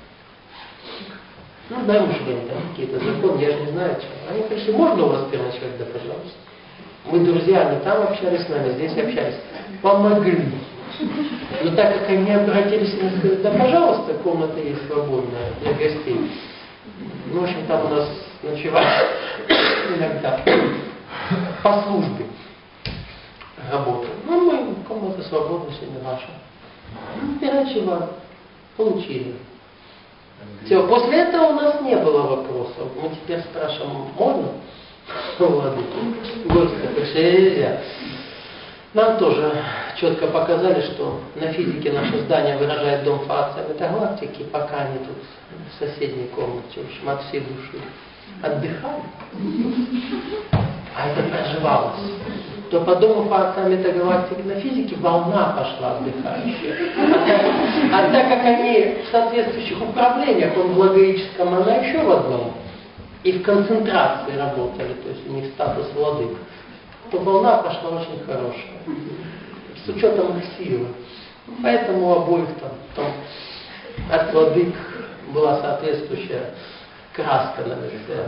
Ну, дай уж там какие-то законы, я же не знаю, чего. Они пришли, можно у вас переночевать? Да, пожалуйста. Мы друзья, они там общались с нами, здесь общались. Помогли. Но так как они обратились и сказали, да, пожалуйста, комната есть свободная для гостей. Ну, в общем, там у нас ночевали иногда по службе работали. Ну, мы, комната свободная, сегодня наша. Ну, переночевали, получили. Все, после этого у нас не было вопросов. Мы теперь спрашиваем, можно? Владыка, гости пришли, нельзя. Нам тоже четко показали, что на физике наше здание выражает дом фация метагалактики, пока они тут в соседней комнате, в общем, от всей души. отдыхали, а это проживалось, то по дому факта метагалактики на физике волна пошла отдыхающая. А так, а так как они в соответствующих управлениях, он в логическом, она еще в одном, и в концентрации работали, то есть у них статус владык, то волна пошла очень хорошая, с учетом их силы. Поэтому у обоих там, там от владык была соответствующая краска на лице.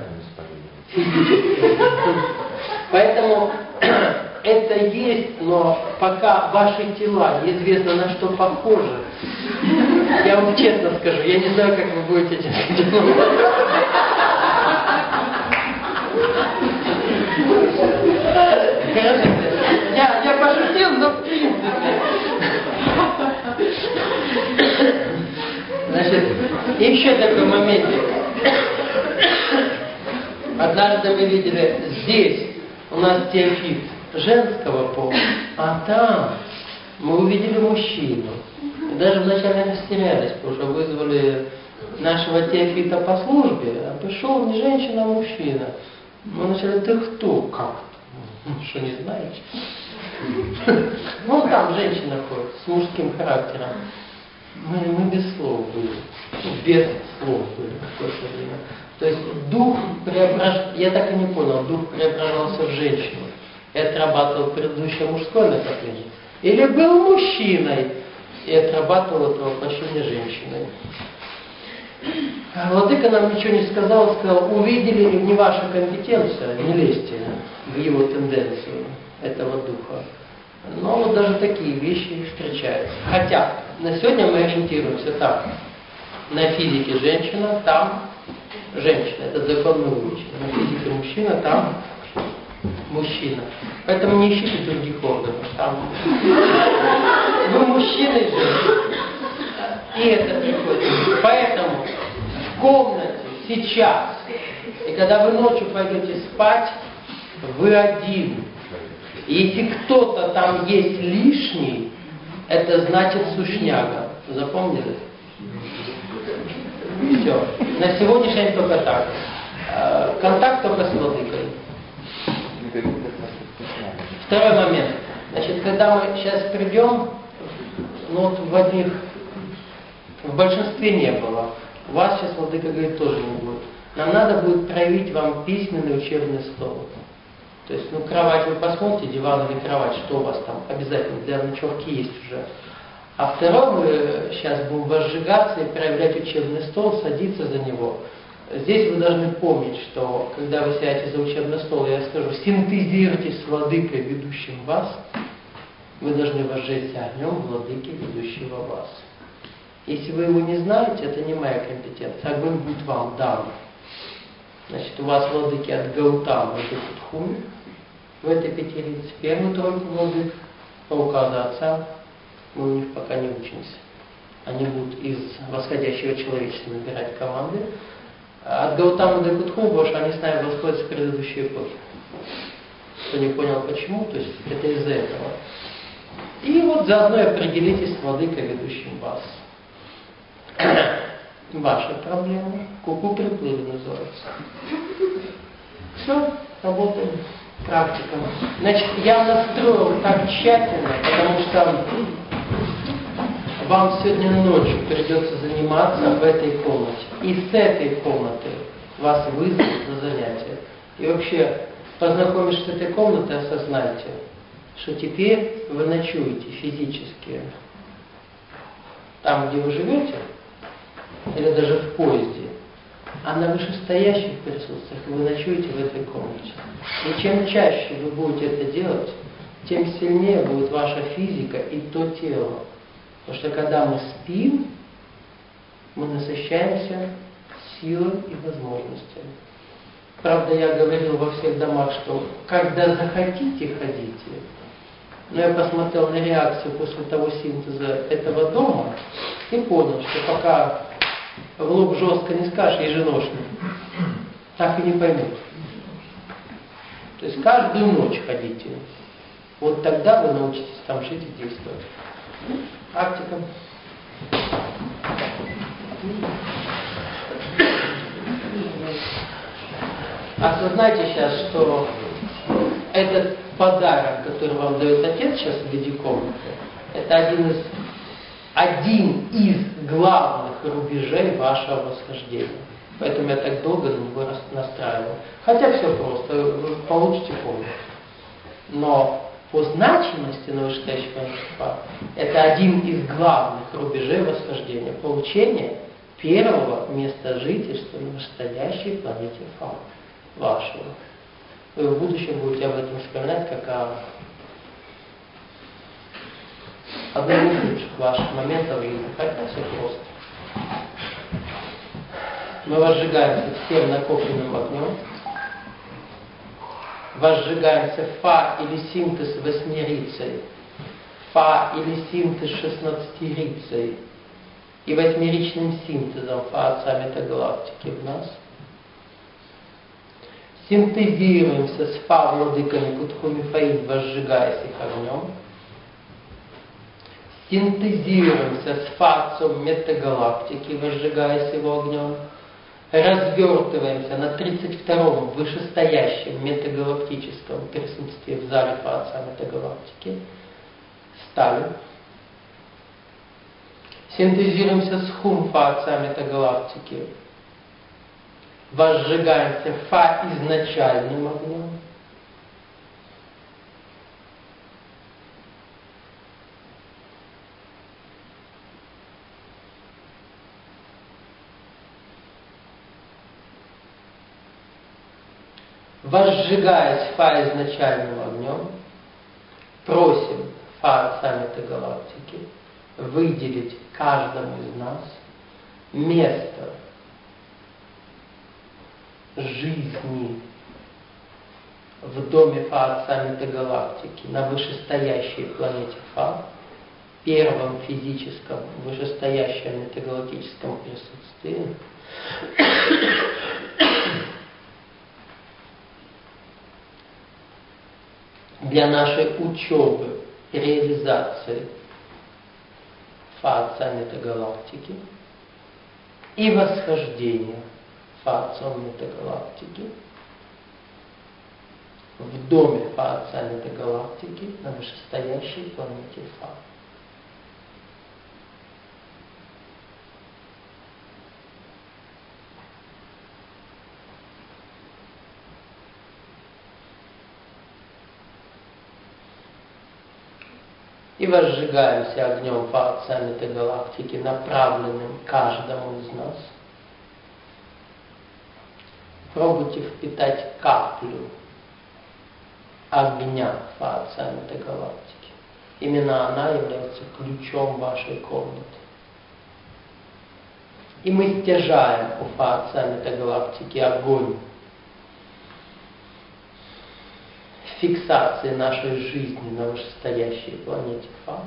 Поэтому это есть, но пока ваши тела неизвестно на что похожи, я вам честно скажу, я не знаю, как вы будете этим делать. Я, я пошутил, но в принципе. Значит, еще такой моментик. Однажды мы видели здесь у нас теофит женского пола, а там мы увидели мужчину. И даже вначале растерялись, потому что вызвали нашего теофита по службе, а пришел не женщина, а мужчина. Мы начали: ты кто? Как? Что, не знаете? Ну, там женщина ходит с мужским характером. Мы, мы без слов были. Без слов были какое-то время. То есть дух преображался, я так и не понял, дух преображался в женщину и отрабатывал предыдущее мужское накопление. Или был мужчиной и отрабатывал это воплощение женщиной. Владыка нам ничего не сказал, сказал: увидели, не ваша компетенция, не лезьте в его тенденцию этого духа. Но вот даже такие вещи встречаются. Хотя на сегодня мы ориентируемся так. На физике женщина, там женщина. Это закон мы выучили. На физике мужчина, там мужчина. Поэтому не ищите других органов. Там вы мужчина и женщина. И это приходит. Поэтому в комнате сейчас, и когда вы ночью пойдете спать, вы один. И если кто-то там есть лишний, это значит сушняга. Запомнили? Все. На сегодняшний день только так. Контакт только с владыкой. Второй момент. Значит, когда мы сейчас придем, ну вот в одних, в большинстве не было. У вас сейчас владыка говорит, тоже не будет. Нам надо будет проявить вам письменный учебный стол. То есть, ну, кровать вы посмотрите, диван или кровать, что у вас там обязательно для ночевки есть уже. А второе, мы сейчас будем возжигаться и проявлять учебный стол, садиться за него. Здесь вы должны помнить, что когда вы сядете за учебный стол, я скажу, синтезируйтесь с владыкой, ведущим вас, вы должны возжечься огнем владыки, ведущего вас. Если вы его не знаете, это не моя компетенция, огонь будет вам дан. Значит, у вас владыки от Гаутамы до Кутхуми, в этой пятерице, первую тройку владык, по указу Отца, мы у них пока не учимся. Они будут из восходящего человечества набирать команды. От Гаутамы до Кутхуми, потому что они с нами восходят с предыдущей эпохи. Кто не понял почему, то есть это из-за этого. И вот заодно определитесь с владыкой, ведущим вас. Ваши проблемы. Ку-ку приплыли называется. Все, работаем. Практика. Значит, я настроил так тщательно, потому что вам сегодня ночью придется заниматься в этой комнате. И с этой комнаты вас вызовут на занятия. И вообще, познакомившись с этой комнатой, осознайте, что теперь вы ночуете физически там, где вы живете, или даже в поезде, а на вышестоящих присутствиях вы ночуете в этой комнате. И чем чаще вы будете это делать, тем сильнее будет ваша физика и то тело. Потому что когда мы спим, мы насыщаемся силой и возможностями. Правда, я говорил во всех домах, что когда захотите, ходите. Но я посмотрел на реакцию после того синтеза этого дома и понял, что пока в лоб жестко не скажешь еженошно, так и не поймут. То есть каждую ночь ходите. Вот тогда вы научитесь там жить и действовать. Практика. осознайте сейчас, что этот подарок, который вам дает Отец сейчас в виде комнаты, это один из, один из главных рубежей вашего восхождения. Поэтому я так долго на него настраивал. Хотя все просто, вы получите комнату. Но по значимости на вышестоящий планете Фа это один из главных рубежей восхождения. Получение первого места жительства на вышестоящей планете Фа вашего. Вы в будущем будете об этом вспоминать как о одном из лучших ваших моментов в жизни. Хотя все просто. Мы возжигаемся всем накопленным огнем. Возжигаемся Фа или синтез восьмерицей, Фа или синтез шестнадцатерицей и восьмеричным синтезом Фа Отца Метагалактики в нас. Синтезируемся с Фа владыками Кутху-Мифаид, возжигаясь их огнем. Синтезируемся с Фа Отцом Метагалактики, возжигаясь его огнем. Развертываемся на тридцать втором вышестоящем метагалактическом присутствии в зале Фа Отца Метагалактики. Стали. Синтезируемся с Хум Фа Отца Метагалактики. Возжигаемся Фа изначальным огнем. Возжигаясь Фа изначальным огнем, просим Фа Отца Метагалактики выделить каждому из нас место жизни в доме Фа Отца Метагалактики на вышестоящей планете Фа, первом физическом вышестоящем метагалактическом присутствии, для нашей учебы и реализации Фа Отца Метагалактики и восхождения Фа Отцом Метагалактики в доме Фа Отца Метагалактики на вышестоящей планете Фа. И возжигаемся огнем Фа Отца Метагалактики, направленным каждому из нас. Пробуйте впитать каплю огня Фа Отца Метагалактики. Именно она является ключом вашей комнаты. И мы стяжаем у Фа Отца Метагалактики огонь фиксации нашей жизни на вышестоящей планете Фа.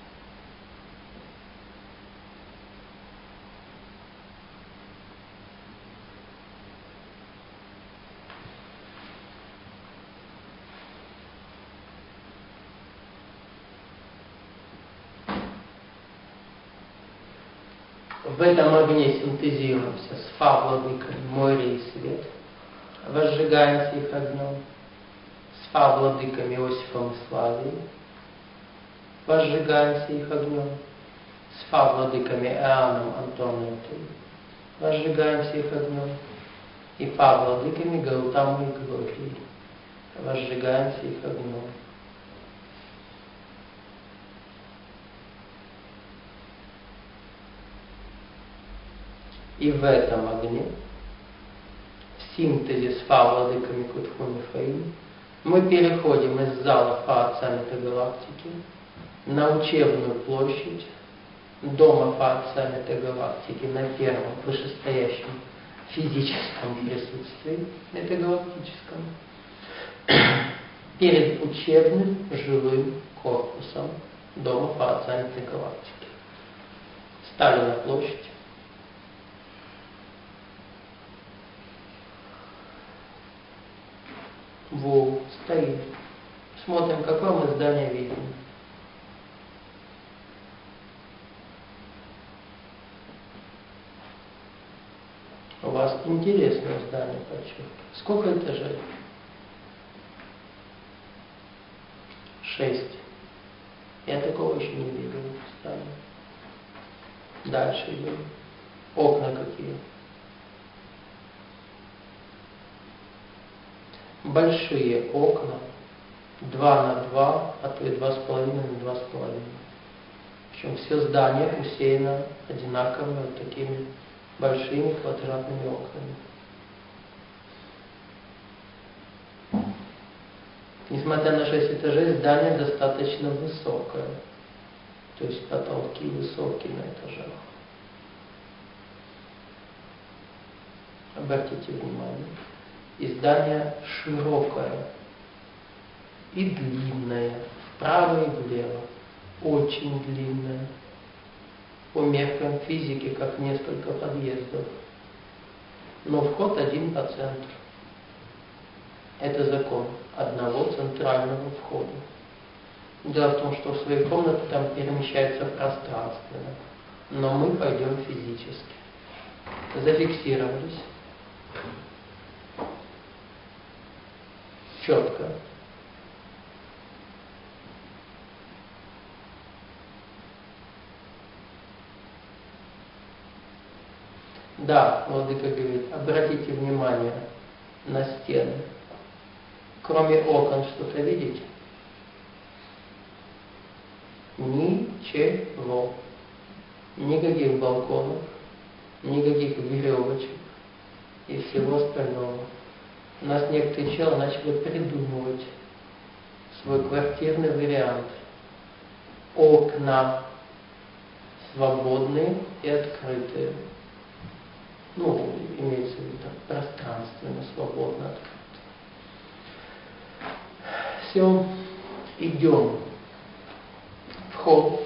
В этом огне синтезируемся с Фа владыками море и свет, возжигаемся их огнем, с Фа владыками Иосифом и Славией, возжигаемся их огнем, с Фа владыками Иоанном Антонетой, возжигаемся их огнем, и Фа владыками Гаутамой и Глорией, возжигаемся их огнем. И в этом огне, в синтезе с Фа владыками Кутху-Мифаид, мы переходим из зала Фа Отца Метагалактики на учебную площадь дома Фа Отца Метагалактики на первом вышестоящем физическом присутствии метагалактическом перед учебным живым корпусом дома Фа Отца Метагалактики. Стали на площадь. Во, стоит. Смотрим, какое мы здание видим. У вас интересное здание, подчеркиваю. Сколько этажей? Шесть. Я такого еще не видел в здании. Дальше идем. Окна какие? Большие окна. Два на два, а то и два с половиной на два с половиной. Причем все здание усеяно одинаковыми вот такими большими квадратными окнами. Несмотря на шесть этажей, здание достаточно высокое. То есть потолки высокие на этажах. Обратите внимание. И здание широкое и длинное, вправо и влево. Очень длинное. По меркам физики, как несколько подъездов. Но вход один по центру. Это закон одного центрального входа. Дело в том, что в своей комнате там перемещается пространственно. Но мы пойдем физически. Зафиксировались. Четко. Да, владыка говорит, обратите внимание на стены. Кроме окон что-то видите? Ничего. Никаких балконов, никаких веревочек и всего остального. У нас некоторые челы начали придумывать свой квартирный вариант. Окна свободные и открытые. Ну, имеется в виду пространственно, свободно открыто. Все, идем в холл.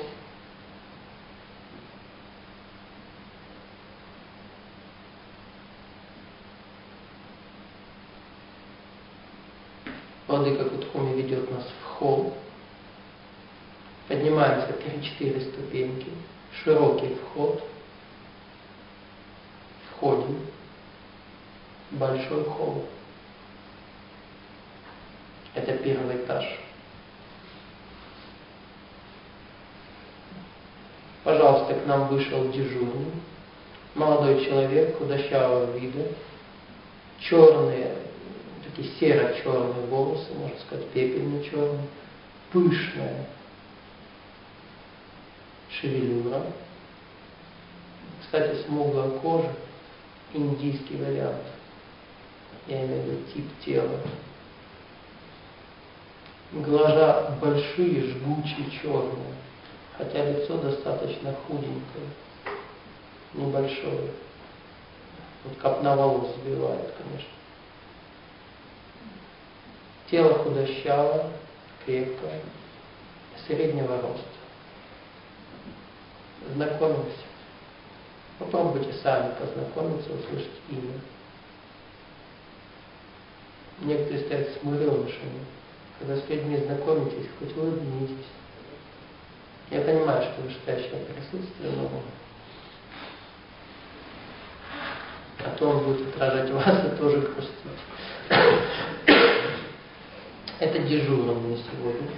Владыка Кутхуми ведет нас в холл. Поднимаемся три-четыре ступеньки. Широкий вход. Входим. Большой холл. Это первый этаж. Пожалуйста, к нам вышел дежурный. Молодой человек, худощавого вида. Черные, такие серо-черные волосы, можно сказать, пепельно-черные. Пышная шевелюра. Кстати, смуглая кожа. Индийский вариант. Я имею в виду тип тела. Глаза большие, жгучие, черные. Хотя лицо достаточно худенькое. Небольшое. Вот копна волос сбивает, конечно. Тело худощавое, крепкое, среднего роста. Знакомимся. Попробуйте сами познакомиться, услышать имя. Некоторые стоят смуренышами. Когда с людьми знакомитесь, хоть улыбнитесь. Я понимаю, что вы считаете присутствие, но а то он будет отражать вас и тоже грустить. Это дежурный на сегодня.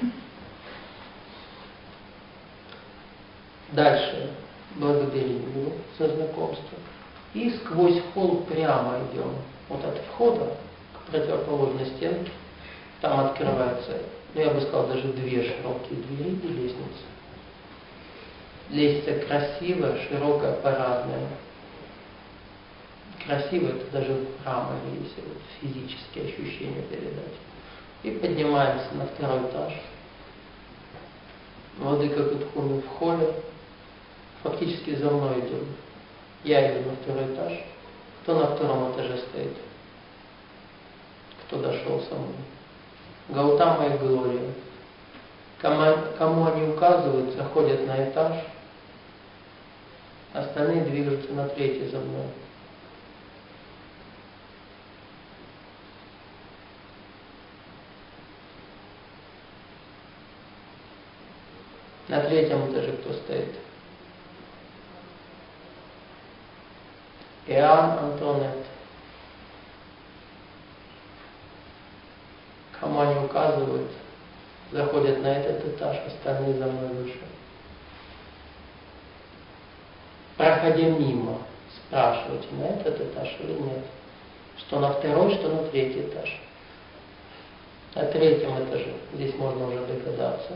Дальше благодарим его за знакомство. И сквозь холл прямо идем. Вот от входа к противоположной стенке. Там открываются, ну я бы сказал, даже две широкие двери и лестница. Лестница красивая, широкая, парадная. Красивая, это даже в храме, если вот физические ощущения передать. И поднимаемся на второй этаж. Владыка Кутхуми в холле. Фактически за мной идет. Я иду на второй этаж. Кто на втором этаже стоит? Кто дошел со мной? Гаутама и Глория. Кому они указывают, заходят на этаж. Остальные двигаются на третий за мной. На третьем этаже кто стоит? Иоанн Антуанетт. Кому они указывают, заходят на этот этаж, остальные за мной вышли. Проходя мимо, спрашивайте, на этот этаж или нет. Что на второй, что на третий этаж. На третьем этаже, здесь можно уже догадаться.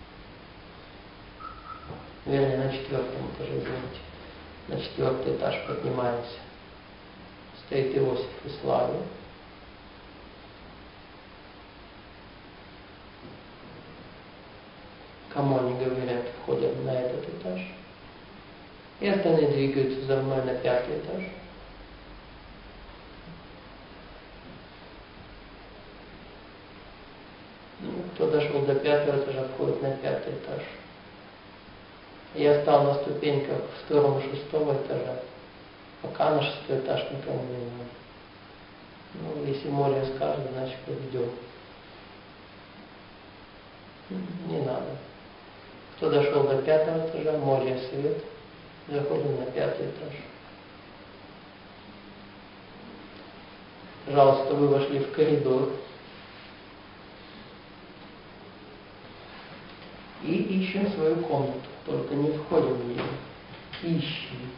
Вернее, на четвертом этаже, извините. На четвертый этаж поднимаемся. Стоит Иосиф и Славия. Кому они говорят, входят на этот этаж. И остальные двигаются за мной на пятый этаж. Ну, кто дошел до пятого этажа, входит на пятый этаж. Я стал на ступеньках в сторону шестого этажа. Пока на шестой этаж никому не надо. Ну, если море скажет, значит поведем. Не надо. Кто дошел до пятого этажа, море свет, заходим на пятый этаж. Пожалуйста, вы вошли в коридор. И ищем свою комнату. Только не входим в нее. Ищем.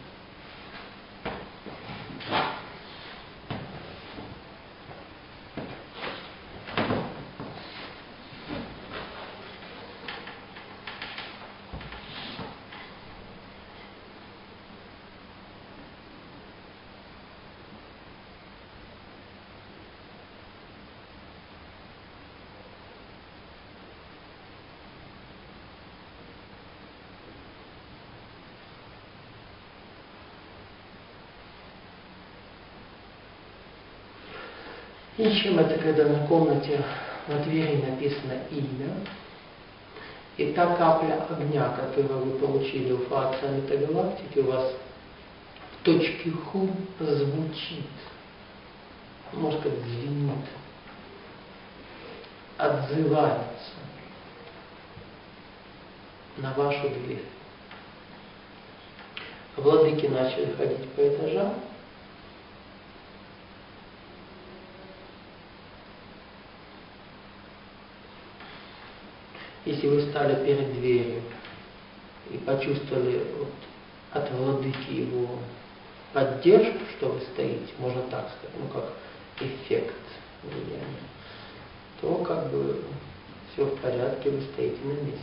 Ищем это, когда на комнате на двери написано имя, и та капля огня, которую вы получили у фаца метагалактики, у вас в точке ху звучит, можно сказать, звенит, отзывается на вашу дверь. Владыки начали ходить по этажам. Если вы стали перед дверью и почувствовали вот от владыки его поддержку, что вы стоите, можно так сказать, ну как эффект влияния, то как бы все в порядке, вы стоите на месте.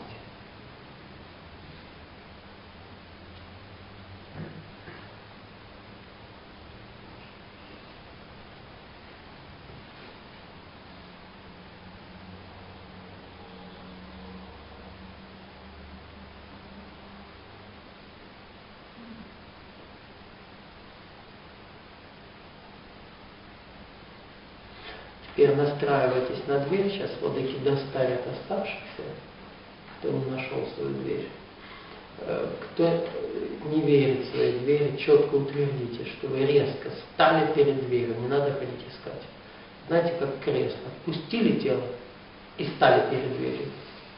Теперь настраивайтесь на дверь, сейчас владыки доставят оставшихся, кто не нашел свою дверь. Кто не верит в свои двери, четко утвердите, что вы резко стали перед дверью, не надо ходить искать. Знаете, как кресло. Пустили тело и стали перед дверью.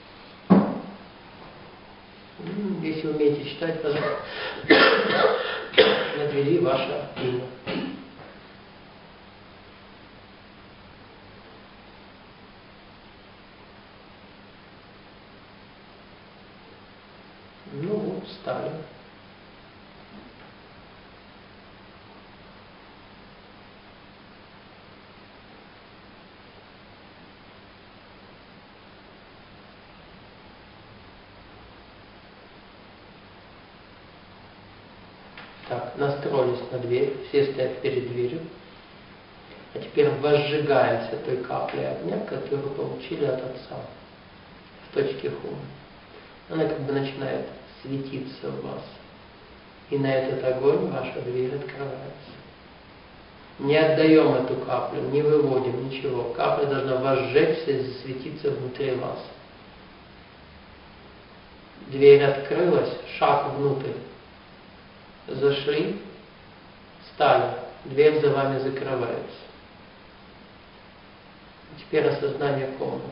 Если умеете читать, пожалуйста, на двери ваше имя. Ну вот, встали. Так, настроились на дверь, все стоят перед дверью. А теперь возжигаемся той каплей огня, которую получили от Отца в точке хума. Она как бы начинает светиться в вас. И на этот огонь ваша дверь открывается. Не отдаем эту каплю, не выводим ничего. Капля должна возжечься и засветиться внутри вас. Дверь открылась, шаг внутрь. Зашли, встали, дверь за вами закрывается. Теперь осознание комнаты.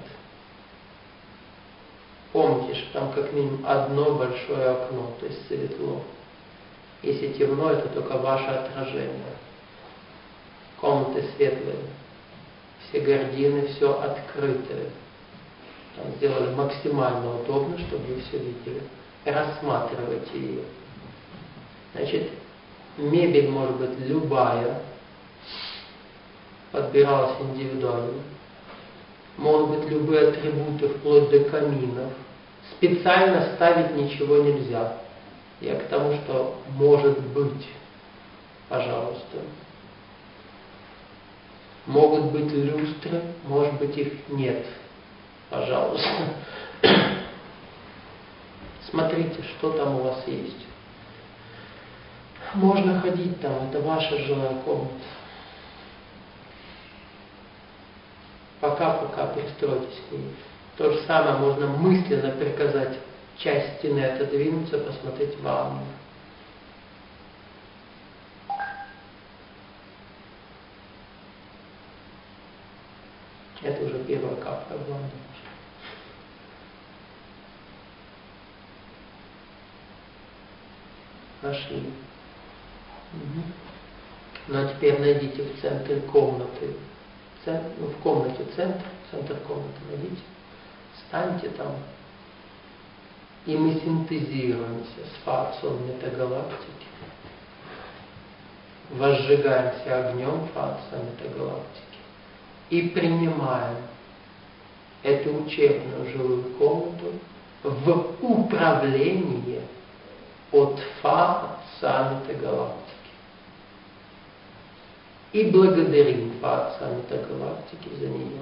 Помните, что там как минимум одно большое окно, то есть светло. Если темно, это только ваше отражение. Комнаты светлые, все гардины, все открытое. Там сделали максимально удобно, чтобы вы все видели. Рассматривайте ее. Значит, мебель может быть любая, подбиралась индивидуально. Могут быть любые атрибуты, вплоть до каминов. Специально ставить ничего нельзя. Я к тому, что может быть. Пожалуйста. Могут быть люстры, может быть их нет. Пожалуйста. Смотрите, что там у вас есть. Можно ходить там, это ваша жилая комната. Пока-пока пристройтесь к ней. То же самое можно мысленно приказать часть стены отодвинуться, посмотреть ванну. Это уже первая капля в ванну. Нашли. Угу. Ну а теперь найдите в центре комнаты. Центр, ну, в комнате центр, центр комнаты найдите. Станьте там. И мы синтезируемся с фацией метагалактики. Возжигаемся огнем фации метагалактики. И принимаем эту учебную жилую комнату в управление от фа метагалактики. И благодарим фа метагалактики за нее.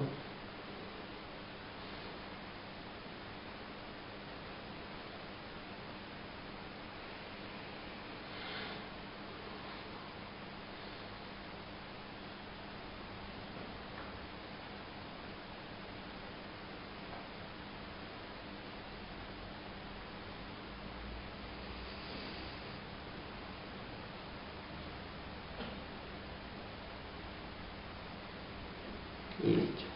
Есть.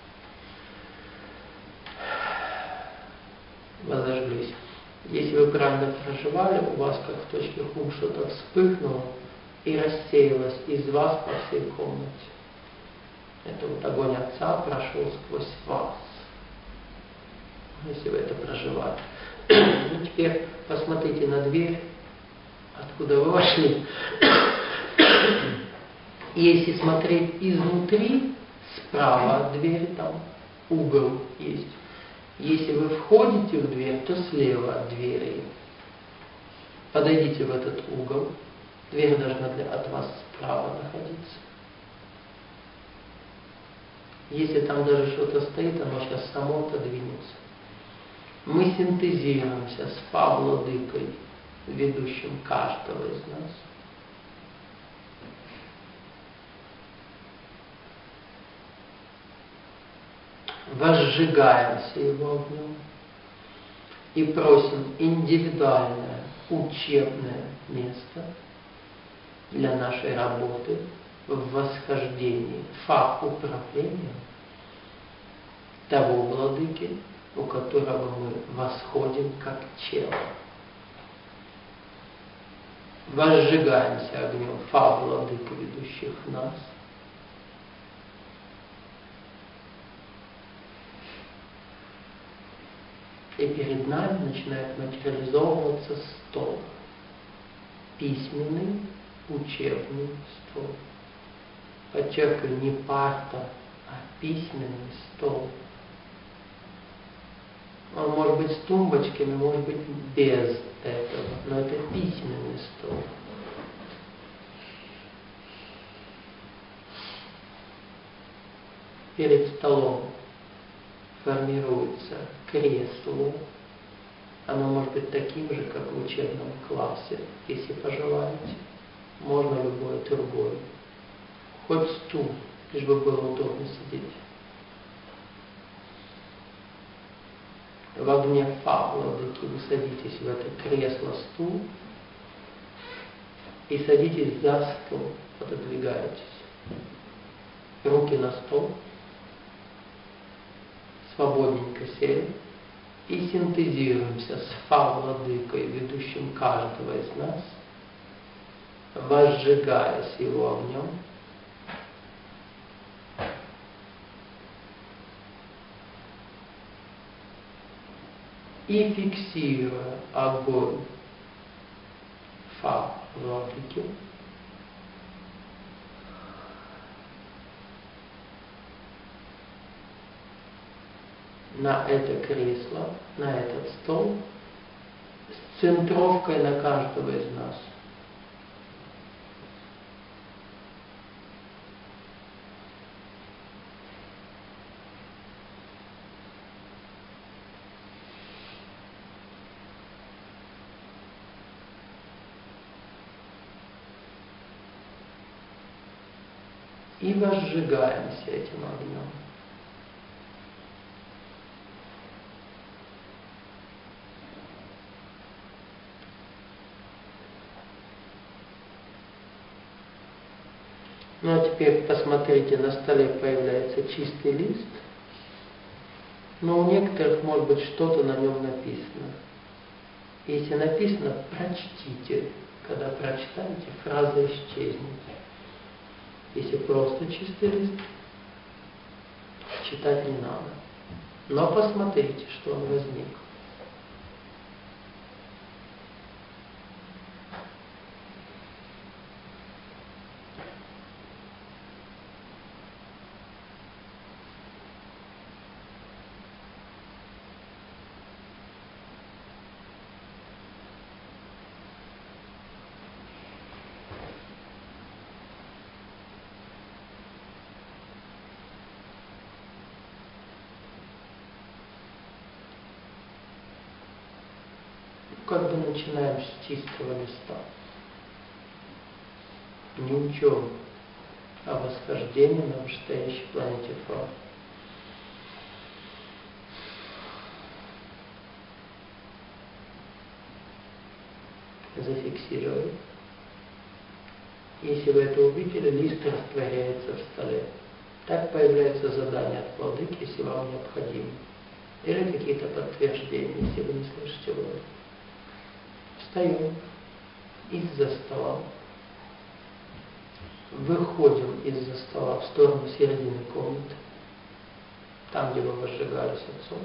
Возожглись. Если вы правильно проживали, у вас как в точке хум что-то вспыхнуло и рассеялось из вас по всей комнате. Это вот огонь Отца прошел сквозь вас. Если вы это проживали. Ну, теперь посмотрите на дверь, откуда вы вошли. Если смотреть изнутри, справа от двери там угол есть. Если вы входите в дверь, то слева от двери. Подойдите в этот угол. Дверь должна для, от вас справа находиться. Если там даже что-то стоит, оно сейчас само отодвинется. Мы синтезируемся с Фа-владыкой, ведущим каждого из нас. Возжигаемся его огнем и просим индивидуальное учебное место для нашей работы в восхождении фа-управления того владыки, у которого мы восходим как чело. Возжигаемся огнем фа-владык, ведущих нас. И перед нами начинает материализовываться стол. Письменный, учебный стол. Подчеркиваю, не парта, а письменный стол. Он может быть с тумбочками, может быть без этого, но это письменный стол. Перед столом формируется кресло. Оно может быть таким же, как в учебном классе, если пожелаете. Можно любое другое. Хоть стул, лишь бы было удобно сидеть. В огне Фа-владыки вы садитесь в это кресло-стул и садитесь за стол, пододвигаетесь. Руки на стол. Свободненько сели и синтезируемся с Фа-владыкой, ведущим каждого из нас, возжигаясь его огнем, и фиксируя огонь фа владыки, на это кресло, на этот стол, с центровкой на каждого из нас. И возжигаемся этим огнем. Ну а теперь посмотрите, на столе появляется чистый лист, но у некоторых может быть что-то на нем написано. Если написано, прочтите. Когда прочитаете, фраза исчезнет. Если просто чистый лист, читать не надо. Но посмотрите, что он возник. Как бы начинаем с чистого листа. Не учем о восхождении на вышестоящей планете Фа. Зафиксировали. Если вы это увидели, лист растворяется в столе. Так появляется задание от владыки, если вам необходимо. Или какие-то подтверждения, если вы не слышите вроде. Встаем из-за стола, выходим из-за стола в сторону середины комнаты, там, где вы возжигали с отцом,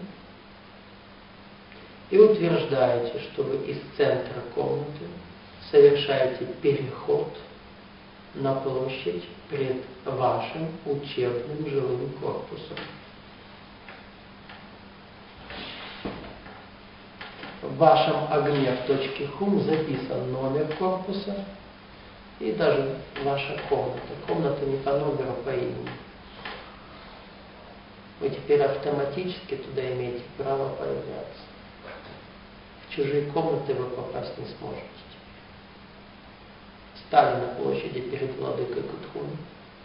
и утверждаете, что вы из центра комнаты совершаете переход на площадь пред вашим учебным жилым корпусом. В вашем огне в точке хум записан номер корпуса и даже ваша комната. Комната не по номеру, а по имени. Вы теперь автоматически туда имеете право появляться. В чужие комнаты вы попасть не сможете. Стали на площади перед владыкой Кутхуни.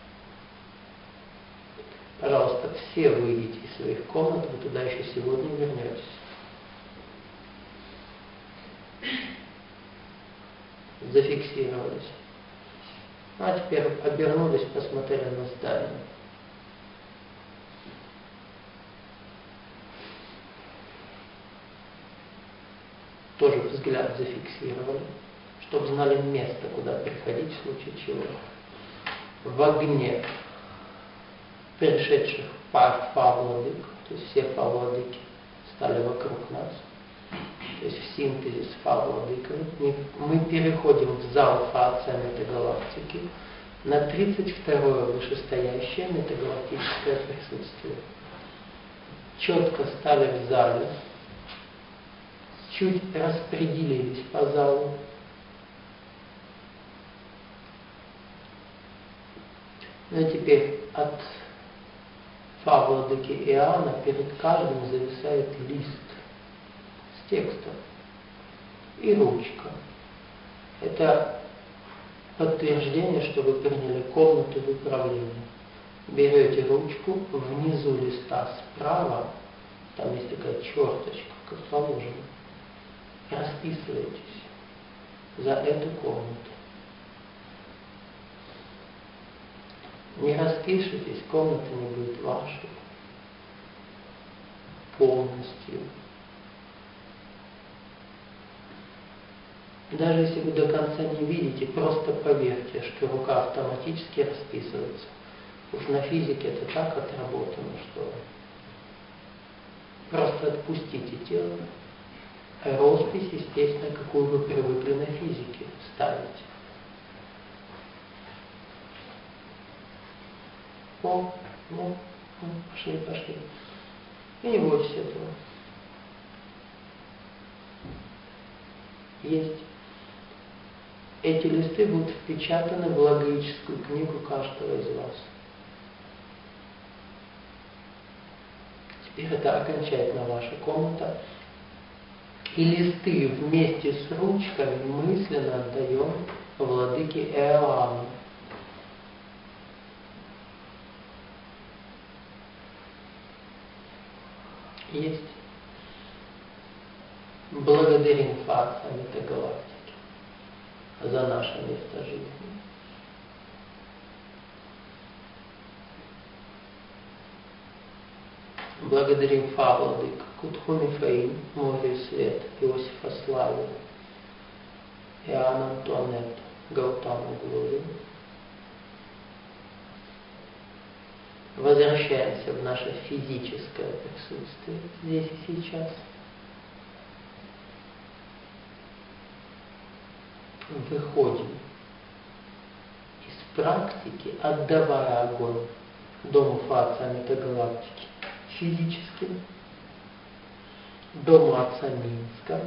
Пожалуйста, все выйдите из своих комнат, вы туда еще сегодня вернетесь. Зафиксировались. А теперь обернулись, посмотрели на здание. Тоже взгляд зафиксировали, чтобы знали место, куда приходить в случае чего. В огне пришедших пар фа-владык, то есть все фа-владыки стали вокруг нас. То есть в синтезе с фа-владыками мы переходим в зал фа-отца метагалактики на тридцать второе вышестоящее метагалактическое присутствие. Четко стали в зале, чуть распределились по залу. Ну и теперь от фа-владыки Иоанна перед каждым зависает лист с текстом и ручка. Это подтверждение, что вы приняли комнату в управлении. Берете ручку, внизу листа справа, там есть такая черточка, как положено, расписываетесь за эту комнату. Не распишитесь, комната не будет вашей полностью. Даже если вы до конца не видите, просто поверьте, что рука автоматически расписывается. Уж на физике это так отработано, что просто отпустите тело. А роспись, естественно, какую вы привыкли на физике ставить. О, ну, ну, пошли, пошли. И не бойтесь этого. Есть. Эти листы будут впечатаны в логическую книгу каждого из вас. Теперь это окончательно ваша комната. И листы вместе с ручками мысленно отдаем владыке Иоанну. Есть. Благодарим Фатса метагалактики за наше место жизни. Благодарим Фа, владыка Кутхуми Фаим, Море Свет, Иосифа Славы, Иоанна Антуанетту, Гаутаму Глорию. Возвращаемся в наше физическое присутствие здесь и сейчас. Выходим из практики, отдавая огонь Дому Фатса метагалактики физически, Дому Отца Минска,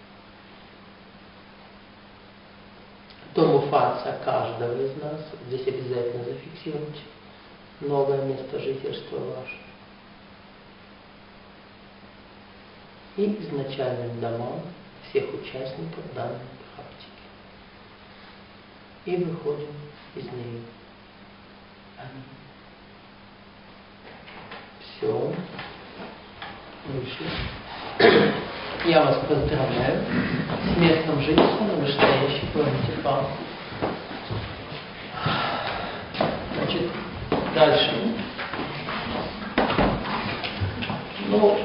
Дому Фатса каждого из нас. Здесь обязательно зафиксируйте новое место жительства ваше. И изначальным домам всех участников данной практики. И выходим из нее. Аминь. Все. Вышли. Я вас поздравляю с местом жительства на вышестоящей планете Фа. Значит, дальше. Ну,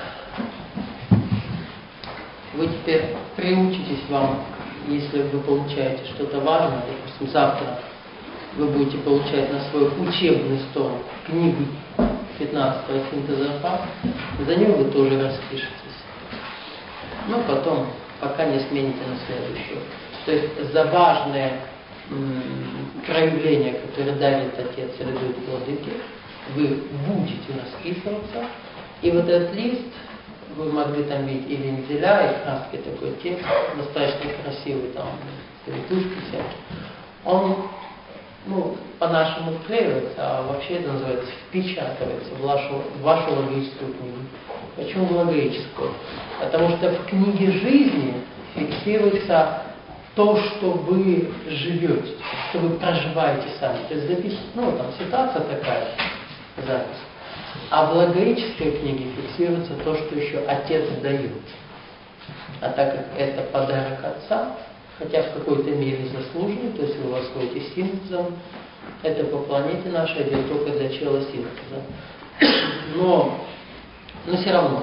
вы теперь приучитесь вам, если вы получаете что-то важное, допустим, завтра вы будете получать на свой учебный стол книгу пятнадцатого синтеза Фа, за нее вы тоже распишетесь. Ну, потом, пока не смените на следующую. То есть за важные м, проявления, которые дарит Отец или дают владыки, вы будете расписываться. И вот этот лист, вы могли там видеть и вензеля, и краски, такой текст, достаточно красивый, там, цветушки всякие. Он, ну, по-нашему вклеивается, а вообще это называется впечатывается в вашу, в вашу логическую книгу. Почему в логическую? Потому что в книге жизни фиксируется то, что вы живете, что вы проживаете сами. То есть записано, ну, там ситуация такая, запись. А в логической книге фиксируется то, что еще Отец дает. А так как это подарок Отца, хотя в какой-то мере заслуженный, то есть вы восходите синтезом, это по планете нашей идет только для чела синтеза. Но, но все равно.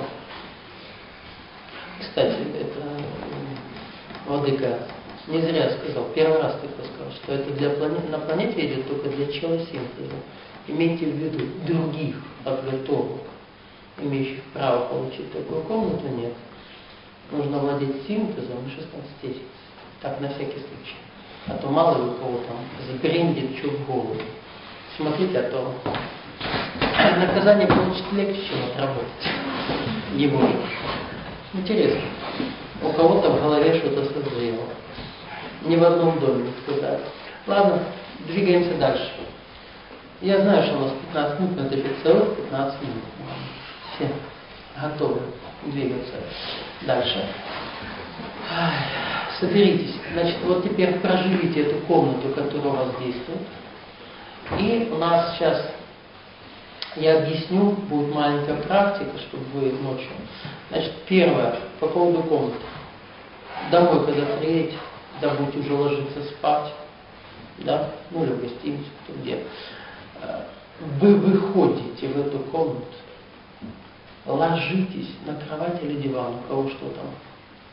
Кстати, это владыка не зря сказал, первый раз такой сказал, что это для планеты, на планете идет только для чела синтеза. Имейте в виду, других подготовок, имеющих право получить такую комнату, нет. Нужно владеть синтезом и шестнадцать. Так, на всякий случай. А то мало ли у кого там забрендит что в голову. Смотрите, а то наказание получить легче, чем отработать его. Интересно. У кого-то в голове что-то созрело. Ни в одном доме не сказать. Ладно, двигаемся дальше. Я знаю, что у нас пятнадцать минут, но это еще целых пятнадцать минут. Все готовы двигаться дальше. Соберитесь. Значит, вот теперь проживите эту комнату, которая у вас действует. И у нас сейчас, я объясню, будет маленькая практика, чтобы вы ночью. Значит, первое, по поводу комнаты. Домой, когда приедете, да будете уже ложиться спать, да, ну или в гостиницу, кто где. Вы выходите в эту комнату, ложитесь на кровать или диван, у кого что там.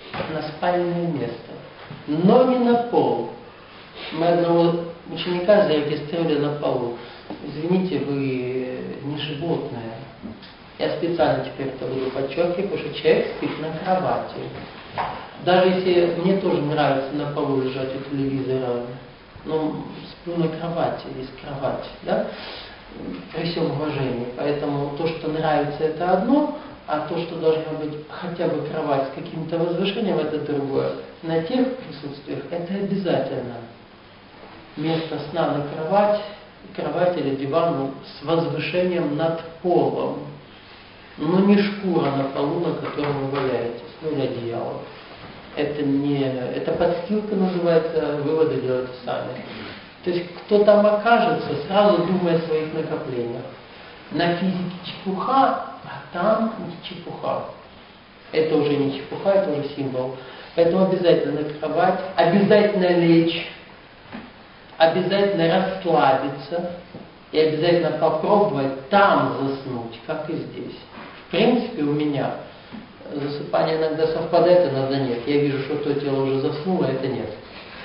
на спальное место, но не на пол. Мы одного ученика зарегистрировали на полу. Извините, вы не животное. Я специально теперь это буду подчеркивать, потому что человек спит на кровати. Даже если мне тоже нравится на полу лежать у телевизора, но сплю на кровати, есть кровать, да? При всем уважении. Поэтому то, что нравится, это одно, а то, что должна быть хотя бы кровать с каким-то возвышением, это другое. На тех присутствиях это обязательно. Место сна на кровать, кровать или диван, ну, с возвышением над полом. Но не шкура на полу, на котором вы валяетесь, ну или одеяло. Это не, это подстилка называется, выводы делайте сами. То есть кто там окажется, сразу думай о своих накоплениях. На физике чепуха, а там не чепуха. Это уже не чепуха, это уже символ. Поэтому обязательно на кровать, обязательно лечь, обязательно расслабиться и обязательно попробовать там заснуть, как и здесь. В принципе, у меня засыпание иногда совпадает, иногда нет. Я вижу, что то тело уже заснуло, а это нет.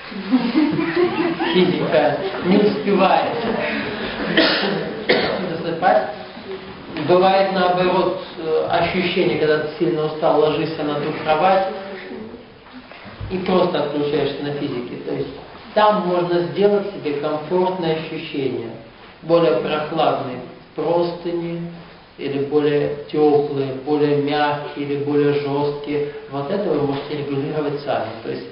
Физика не успевает засыпать. Бывает наоборот ощущение, когда ты сильно устал, ложишься на ту кровать и просто отключаешься на физике. То есть там можно сделать себе комфортное ощущение. Более прохладные простыни, или более теплые, более мягкие, или более жесткие. Вот это вы можете регулировать сами. То есть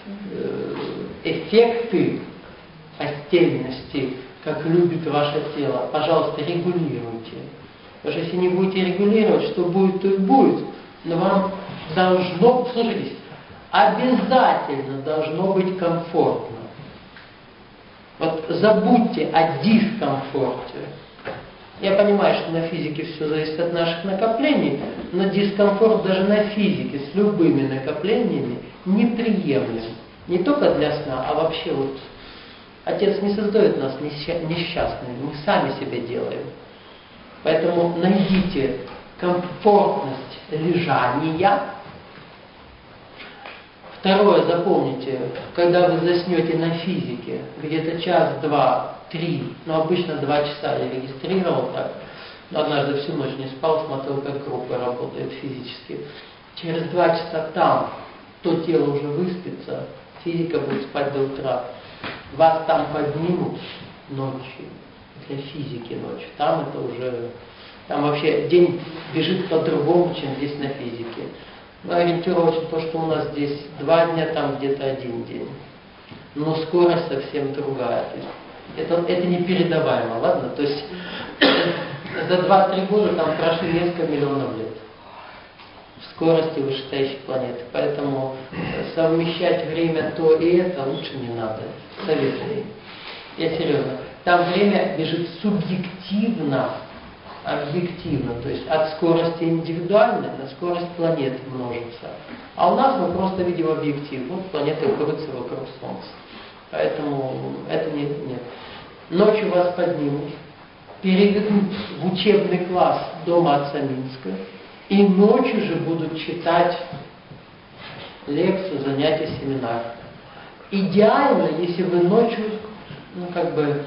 эффекты постельности, как любит ваше тело, пожалуйста, регулируйте. Потому что если не будете регулировать, что будет, то и будет. Но вам должно, слушайтесь, обязательно должно быть комфортно. Вот забудьте о дискомфорте. Я понимаю, что на физике все зависит от наших накоплений, но дискомфорт даже на физике с любыми накоплениями неприемлем. Не только для сна, а вообще вот Отец не создает нас несчастными, мы сами себе делаем. Поэтому найдите комфортность лежания. Второе, запомните, когда вы заснете на физике, где-то час, два, три, но обычно два часа я регистрировал так, но однажды всю ночь не спал, смотрел, как группа работает физически. Через два часа там то тело уже выспится, физика будет спать до утра. Вас там поднимут ночью, для физики ночью. Там это уже, там вообще день бежит по-другому, чем здесь на физике. Но ориентировочно то, что у нас здесь два дня, там где-то один день. Но скорость совсем другая. То есть это, это непередаваемо, ладно? То есть за два-три года там прошли несколько миллионов лет в скорости вышестоящих планет. Поэтому совмещать время то и это лучше не надо. Советую. Я серьезно. Там время бежит субъективно, объективно, то есть от скорости индивидуальной на скорость планеты множится. А у нас мы просто видим объектив. Вот планеты крутятся вокруг Солнца. Поэтому это не, нет. Ночью вас поднимут, переведут в учебный класс дома отца Минска, и ночью же будут читать лекцию, занятия, семинар. Идеально, если вы ночью, ну как бы,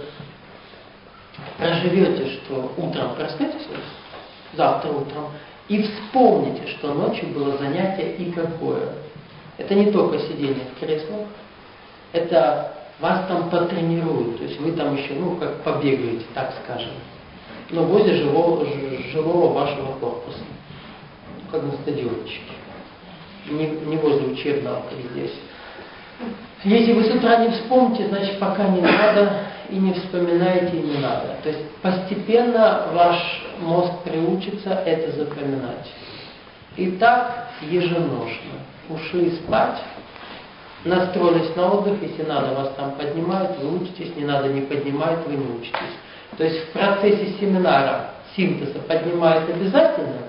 проживете, что утром проснетесь, завтра утром, и вспомните, что ночью было занятие и какое. Это не только сидение в креслах, это вас там потренируют, то есть вы там еще, ну, как побегаете, так скажем, но возле живого, живого вашего корпуса, как на стадиончике, не, не возле учебного, как здесь. Если вы с утра не вспомните, значит пока не надо, и не вспоминаете, и не надо. То есть постепенно ваш мозг приучится это запоминать. И так еженошно. Ушли спать, настроились на отдых, если надо, вас там поднимают, вы учитесь, не надо, не поднимают, вы не учитесь. То есть в процессе семинара синтеза поднимают обязательно,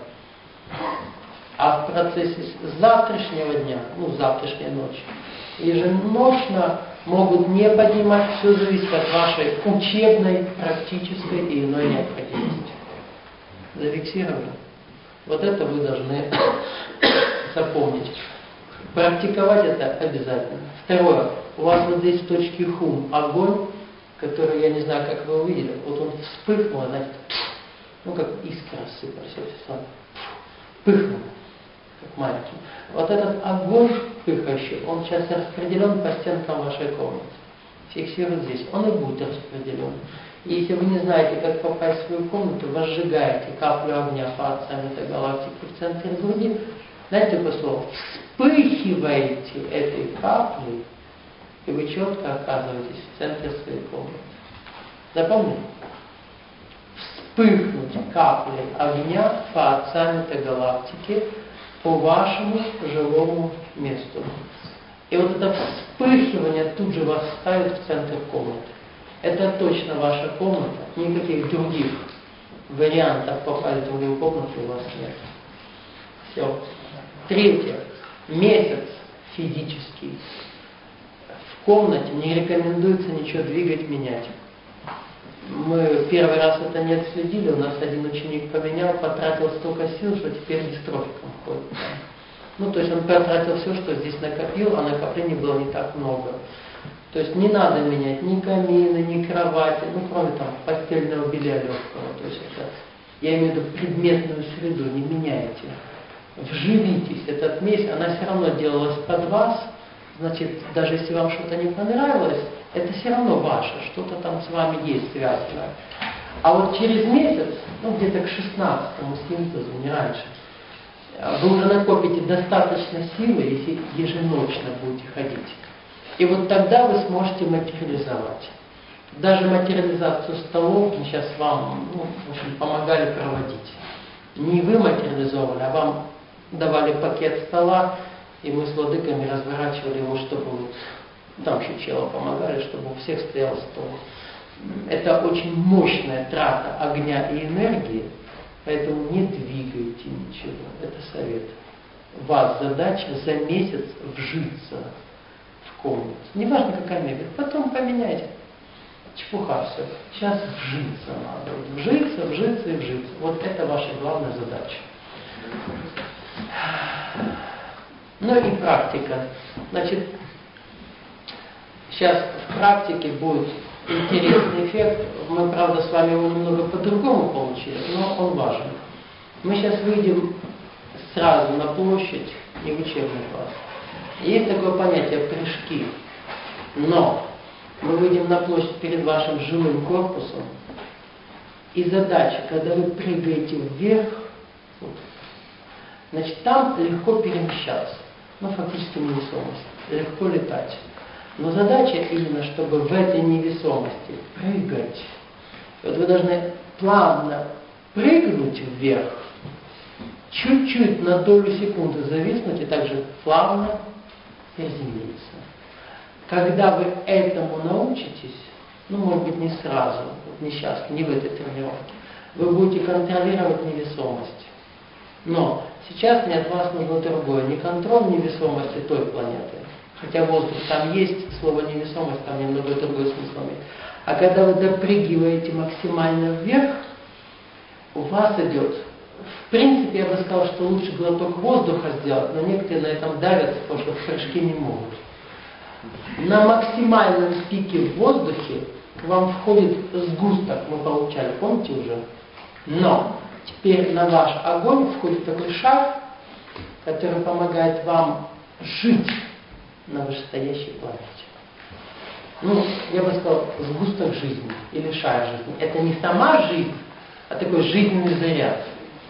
а в процессе завтрашнего дня, ну завтрашней ночи, еженошно могут не поднимать, все зависит от вашей учебной, практической и иной необходимости. Зафиксировали? Вот это вы должны запомнить. Практиковать это обязательно. Второе. У вас вот здесь в точке хум огонь, который, я не знаю, как вы увидели, вот он вспыхнул, знаете, ну как искра сыпалась, вспыхнул, как маленький. Вот этот огонь вспыхающий, он сейчас распределен по стенкам вашей комнаты. Фиксирует здесь, он и будет распределен. И если вы не знаете, как попасть в свою комнату, возжигаете каплю огня по отцам этой галактики в центре груди, знаете такое слово? Вспыхиваете этой каплей, и вы четко оказываетесь в центре своей комнаты. Запомнили? Вспыхнуть каплей огня по отцам этой галактики по вашему жилому месту. И вот это вспыхивание тут же вас ставит в центр комнаты. Это точно ваша комната, никаких других вариантов попасть в другую комнату у вас нет. Все. Третье. Месяц физический. В комнате не рекомендуется ничего двигать, менять. Мы первый раз это не отследили, у нас один ученик поменял, потратил столько сил, что теперь дистрофиком ходит. Ну, то есть он потратил все, что здесь накопил, а накоплений было не так много. То есть не надо менять ни камины, ни кровати, ну, кроме там постельного белья легкого. То есть это, я имею в виду предметную среду, не меняйте. Вживитесь. Этот месяц, она все равно делалась под вас, значит, даже если вам что-то не понравилось, это все равно ваше, что-то там с вами есть связанное. А вот через месяц, ну, где-то к шестнадцатому синтезу, не раньше, вы уже накопите достаточно силы, если еженочно будете ходить. И вот тогда вы сможете материализовать. Даже материализацию столов мы сейчас вам, ну, в общем, помогали проводить. Не вы материализовали, а вам давали пакет стола, и мы с владыками разворачивали его, чтобы вот, там еще чело помогали, чтобы у всех стоял стол. Это очень мощная трата огня и энергии, поэтому не двигайте ничего. Это совет. У вас задача за месяц вжиться в комнату. Неважно, какая мебель. Потом поменяйте. Чепуха все. Сейчас вжиться надо. Вжиться, вжиться и вжиться. Вот это ваша главная задача. Ну и практика. Значит, сейчас в практике будет интересный эффект. Мы, правда, с вами его немного по-другому получили, но он важен. Мы сейчас выйдем сразу на площадь, не в учебный класс. Есть такое понятие прыжки. Но мы выйдем на площадь перед вашим жилым корпусом, и задача, когда вы прыгаете вверх, вот, значит, там легко перемещаться, ну, фактически невесомость, легко летать. Но задача именно, чтобы в этой невесомости прыгать. Вот вы должны плавно прыгнуть вверх, чуть-чуть на долю секунды зависнуть и также плавно приземлиться. Когда вы этому научитесь, ну, может быть, не сразу, вот не сейчас, не в этой тренировке, вы будете контролировать невесомость. Но сейчас мне от вас нужно другое, не контроль невесомости той планеты, хотя воздух там есть, слово невесомость там немного другой смысл имеет. А когда вы допрыгиваете максимально вверх, у вас идет, в принципе, я бы сказал, что лучше глоток воздуха сделать, но некоторые на этом давятся, потому что в прыжке не могут. На максимальном пике в воздухе к вам входит сгусток, мы получали, помните уже? Но теперь на ваш огонь входит такой шар, который помогает вам жить на вышестоящей планете. Ну, я бы сказал, сгусток жизни или шар жизни. Это не сама жизнь, а такой жизненный заряд.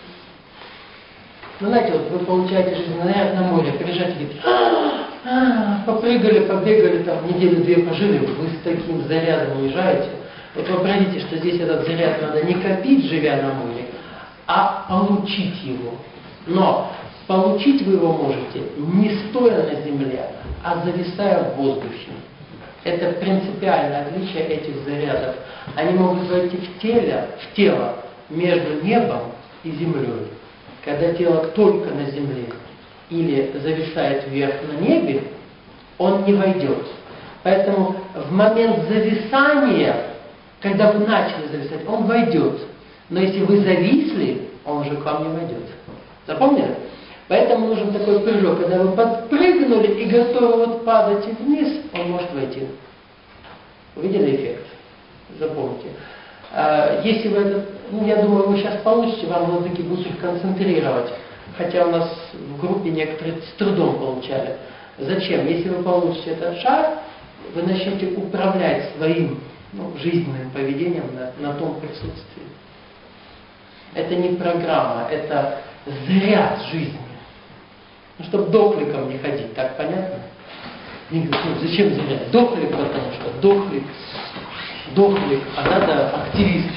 Ну, знаете, вот вы получаете жизненный заряд на море, приезжаете и говорите, а-а-а, попрыгали, побегали, там неделю-две пожили, вы с таким зарядом уезжаете. Вот вы поймите, что здесь этот заряд надо не копить, живя на море, а получить его. Но получить вы его можете не стоя на земле, а зависая в воздухе. Это принципиальное отличие этих зарядов. Они могут войти в тело, в тело между небом и землей. Когда тело только на земле или зависает вверх на небе, он не войдет. Поэтому в момент зависания, когда вы начали зависать, он войдет. Но если вы зависли, он уже к вам не войдет. Запомнили? Поэтому нужен такой прыжок, когда вы подпрыгнули и готовы вот падать вниз, он может войти. Увидели эффект? Запомните. Если вы это, ну я думаю, вы сейчас получите, вам владыки будут их концентрировать. Хотя у нас в группе некоторые с трудом получали. Зачем? Если вы получите этот шар, вы начнете управлять своим ну, жизненным поведением на, на том присутствии. Это не программа, это заряд жизни. Ну, чтобы дохликом не ходить, так понятно? Не говорят, ну, зачем заряд? Дохлик, потому что дохлик, дохлик, а надо активист.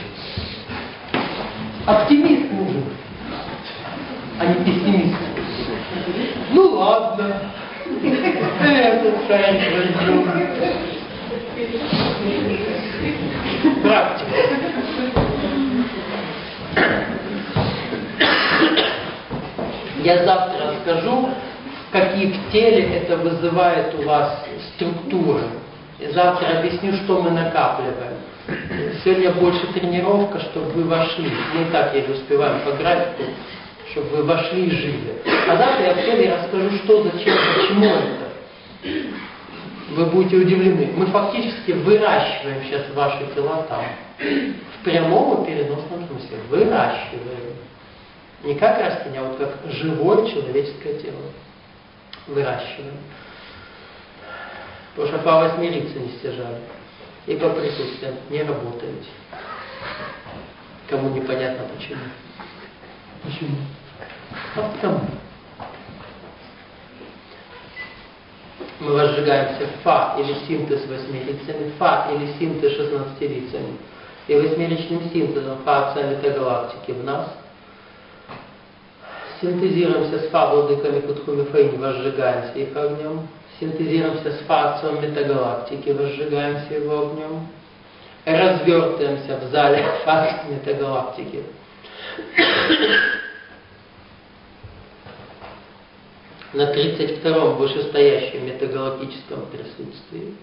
Оптимист нужен, а не пессимист. Ну ладно, этот шарик возьмем. Практика. Я завтра расскажу, какие в теле это вызывает у вас структуры. И завтра объясню, что мы накапливаем. Сегодня больше тренировка, чтобы вы вошли. Мы и так еле успеваем по графику, чтобы вы вошли и жили. А завтра я в теле расскажу, что, зачем, почему это. Вы будете удивлены. Мы фактически выращиваем сейчас ваши тела там. В прямом и переносном смысле. Выращиваем. Не как растение, а вот как живое человеческое тело. Выращиваем. Потому что по восьмериться не стяжали. И по присутствиям не работаете. Кому непонятно почему. Почему? А потому. Мы возжигаемся фа или синтез восьмерицами, фа или синтез шестнадцатирицами. И восьмеричным синтезом фа отца метагалактики в нас. Синтезируемся с фа владыками Кутхуми Фэйни, возжигаемся их огнем. Синтезируемся с фа отцом метагалактики, возжигаемся его огнем. Развертываемся в зале фа метагалактики. На тридцать втором вышестоящем метагалактическом присутствии.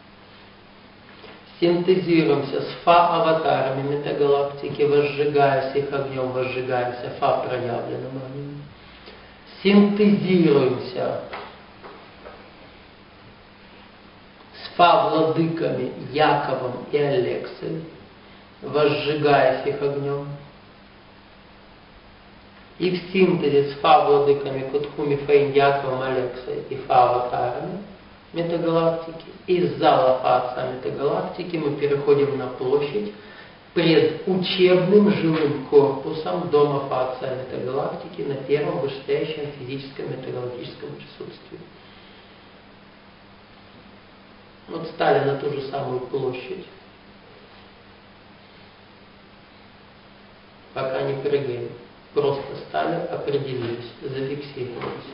Синтезируемся с фа-аватарами метагалактики, возжигаясь их огнем, возжигаемся фа-проявленным огнем. Синтезируемся с фа-владыками Яковом и Алексой, возжигаясь их огнем. И в синтезе с фа-владыками Кутхуми Фэйн, Яковом, Алексой и фа-аватарами метагалактики, из зала фа-отца метагалактики мы переходим на площадь пред учебным жилым корпусом дома фа-отца метагалактики на первом вышестоящем физическом метагалактическом присутствии. Вот стали на ту же самую площадь. Пока не прыгаем. Просто стали, определились, зафиксировались.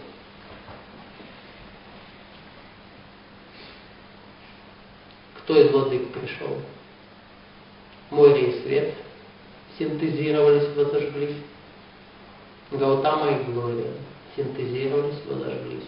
Кто из владык пришел? Море и свет синтезировались, возожглись. Гаутама и Глория синтезировались, возожглись.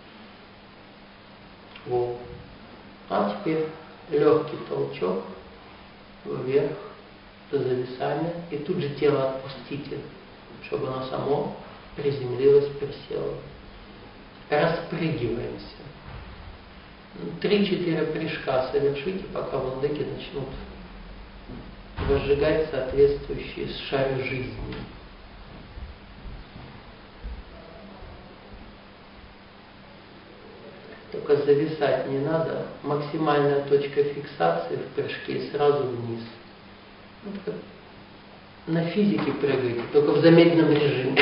Во. А теперь легкий толчок вверх, до зависания, и тут же тело отпустите, чтобы оно само приземлилось, присело. Распрыгиваемся. Три-четыре прыжка совершите, пока владыки начнут возжигать соответствующие шары жизни. Только зависать не надо. Максимальная точка фиксации в прыжке сразу вниз. Вот на физике прыгайте, только в замедленном режиме.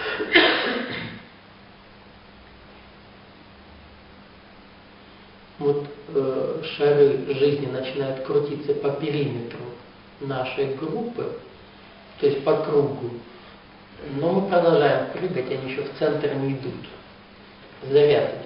Вот э, шары жизни начинают крутиться по периметру нашей группы, то есть по кругу. Но мы продолжаем прыгать, они еще в центр не идут. Заряд идет.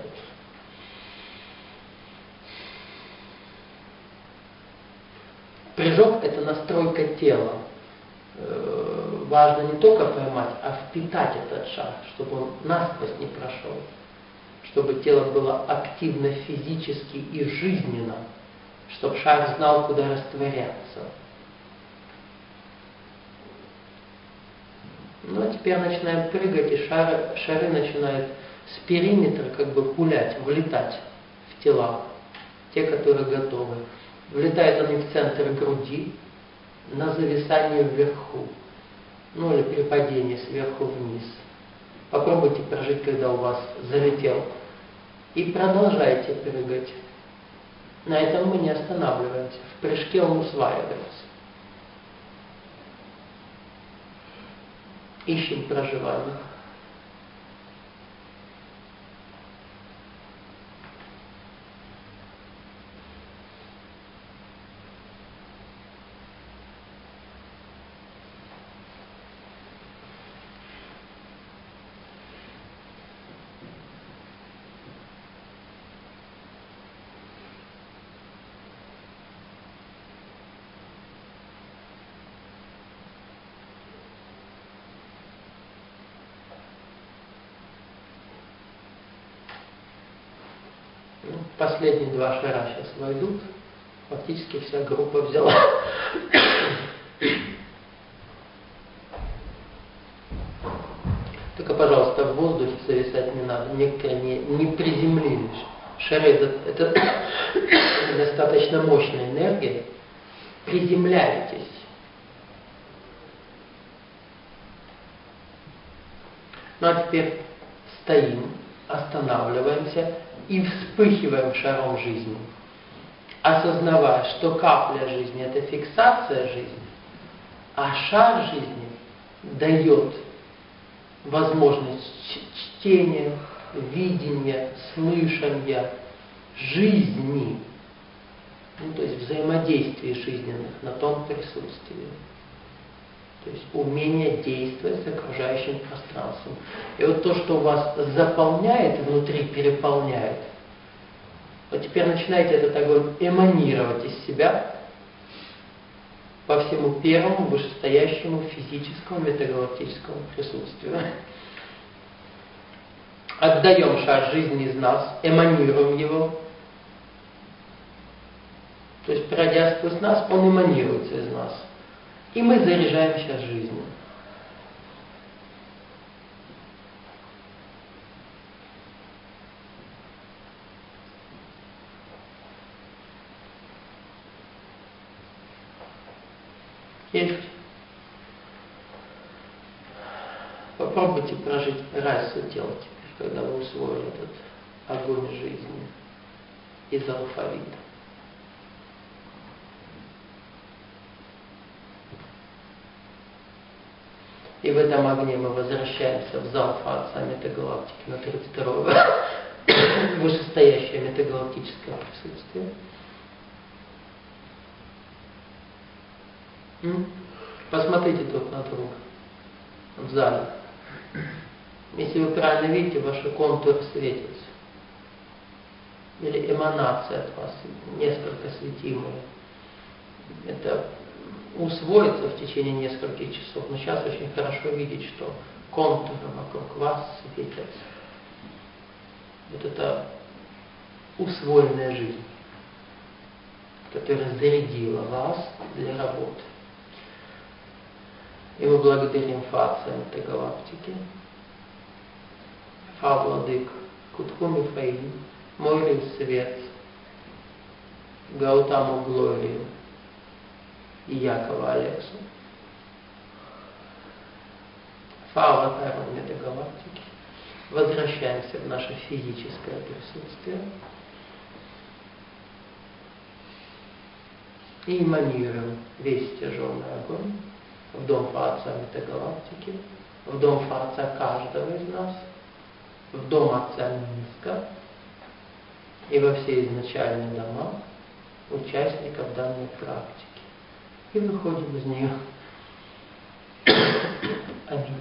Прыжок – это настройка тела. Э, важно не только поймать, а впитать этот шар, чтобы он насквозь не прошел. Чтобы тело было активно физически и жизненно, чтобы шар знал, куда растворяться. Ну а теперь теперь начинаем прыгать, и шары, шары начинают с периметра как бы пулять, влетать в тела, те, которые готовы. Влетают они в центр груди, на зависание вверху, ну или при падении сверху вниз. Попробуйте прожить, когда у вас залетел. И продолжайте прыгать. На этом мы не останавливаемся. В прыжке он усваивается. Ищем проживание. Последние два шара сейчас войдут. Фактически вся группа взяла. Только, пожалуйста, в воздухе зависать не надо. Некоторые не, не приземлились. Шары это, это достаточно мощная энергия. Приземляйтесь. Ну а теперь стоим, останавливаемся и вспыхиваем шаром жизни, осознавая, что капля жизни – это фиксация жизни, а шар жизни дает возможность чтения, видения, слышания, жизни, ну, то есть взаимодействия жизненных на том присутствии. То есть умение действовать с окружающим пространством. И вот то, что вас заполняет, внутри переполняет, вот теперь начинаете этот огонь эманировать из себя по всему первому вышестоящему физическому метагалактическому присутствию. Отдаем шар жизни из нас, эманируем его. То есть, пройдя сквозь нас, он эманируется из нас. И мы заряжаем сейчас жизнью. Есть. Попробуйте прожить расу тела теперь, когда вы усвоили этот огонь жизни из алфавита. И в этом огне мы возвращаемся в зал Отца Метагалактики на тридцать второе вышестоящее метагалактическое присутствие. Посмотрите друг на друга в зале. Если вы правильно видите, ваши контуры светятся. Или эманация от вас, несколько светимые. Это усвоится в течение нескольких часов, но сейчас очень хорошо видеть, что контуры вокруг вас светятся. Вот это усвоенная жизнь, которая зарядила вас для работы. И мы благодарим Фа Отца Метагалактики, Фа Владык, Кутху Михаил, Мойрин Свет, Гаутаму Глорию и Якова Алексу, Фа Аватару Метагалактики. Возвращаемся в наше физическое присутствие и эманируем весь тяжелый огонь в дом Фа Отца Метагалактики, в дом Фа Отца каждого из нас, в дом Отца Минска и во все изначальные дома участников данной практики. И выходим из нее. Аминь.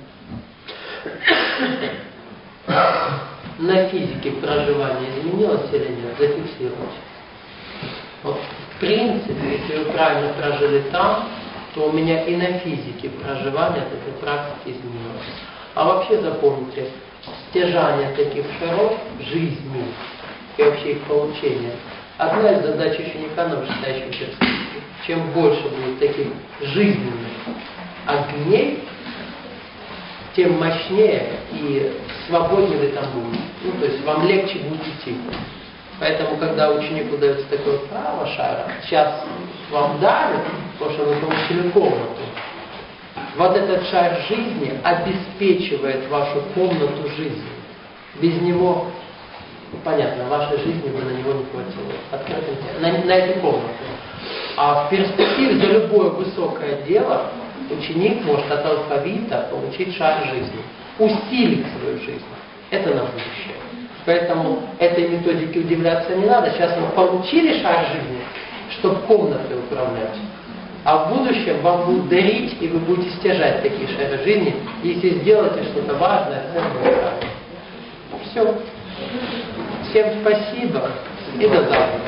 На физике проживания изменилось или нет? Зафиксируйте. Вот, в принципе, если вы правильно прожили там, то у меня и на физике проживания от этой практики изменилось. А вообще запомните, стяжание таких шаров жизни и вообще их получение — одна из задач ученика на вышестоящем присутствии. Чем больше будет таких жизненных огней, тем мощнее и свободнее вы там будете. Ну, то есть вам легче будет идти. Поэтому, когда ученику дается такое право шара, сейчас вам давят, потому что вы получили комнату. Вот этот шар жизни обеспечивает вашу комнату жизни. Без него, понятно, вашей жизни бы на него не хватило. Открытым, на, на эту комнату. А в перспективе за любое высокое дело ученик может от алфавита получить шар жизни. Усилить свою жизнь. Это на будущее. Поэтому этой методике удивляться не надо. Сейчас вы получили шар жизни, чтобы комнатой управлять. А в будущем вам будут дарить, и вы будете стяжать такие шары жизни, если сделаете что-то важное, ценное. Все. Всем спасибо и до завтра.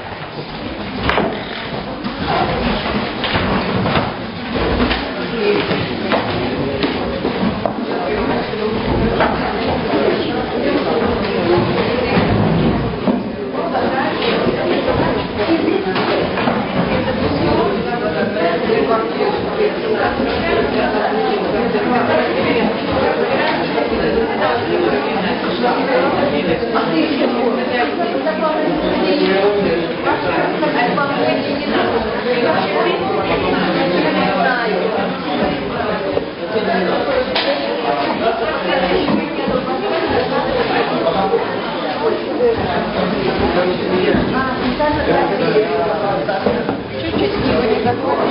Чуть-чуть его не закончили.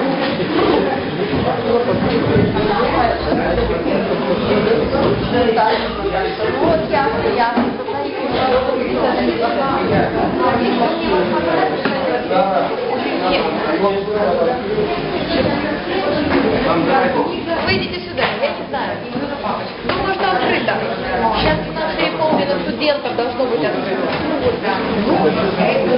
Вот я, я. Выйдите сюда, я не знаю. Ну, можно открыто. Сейчас у нас переполнено студентов, должно быть открыто.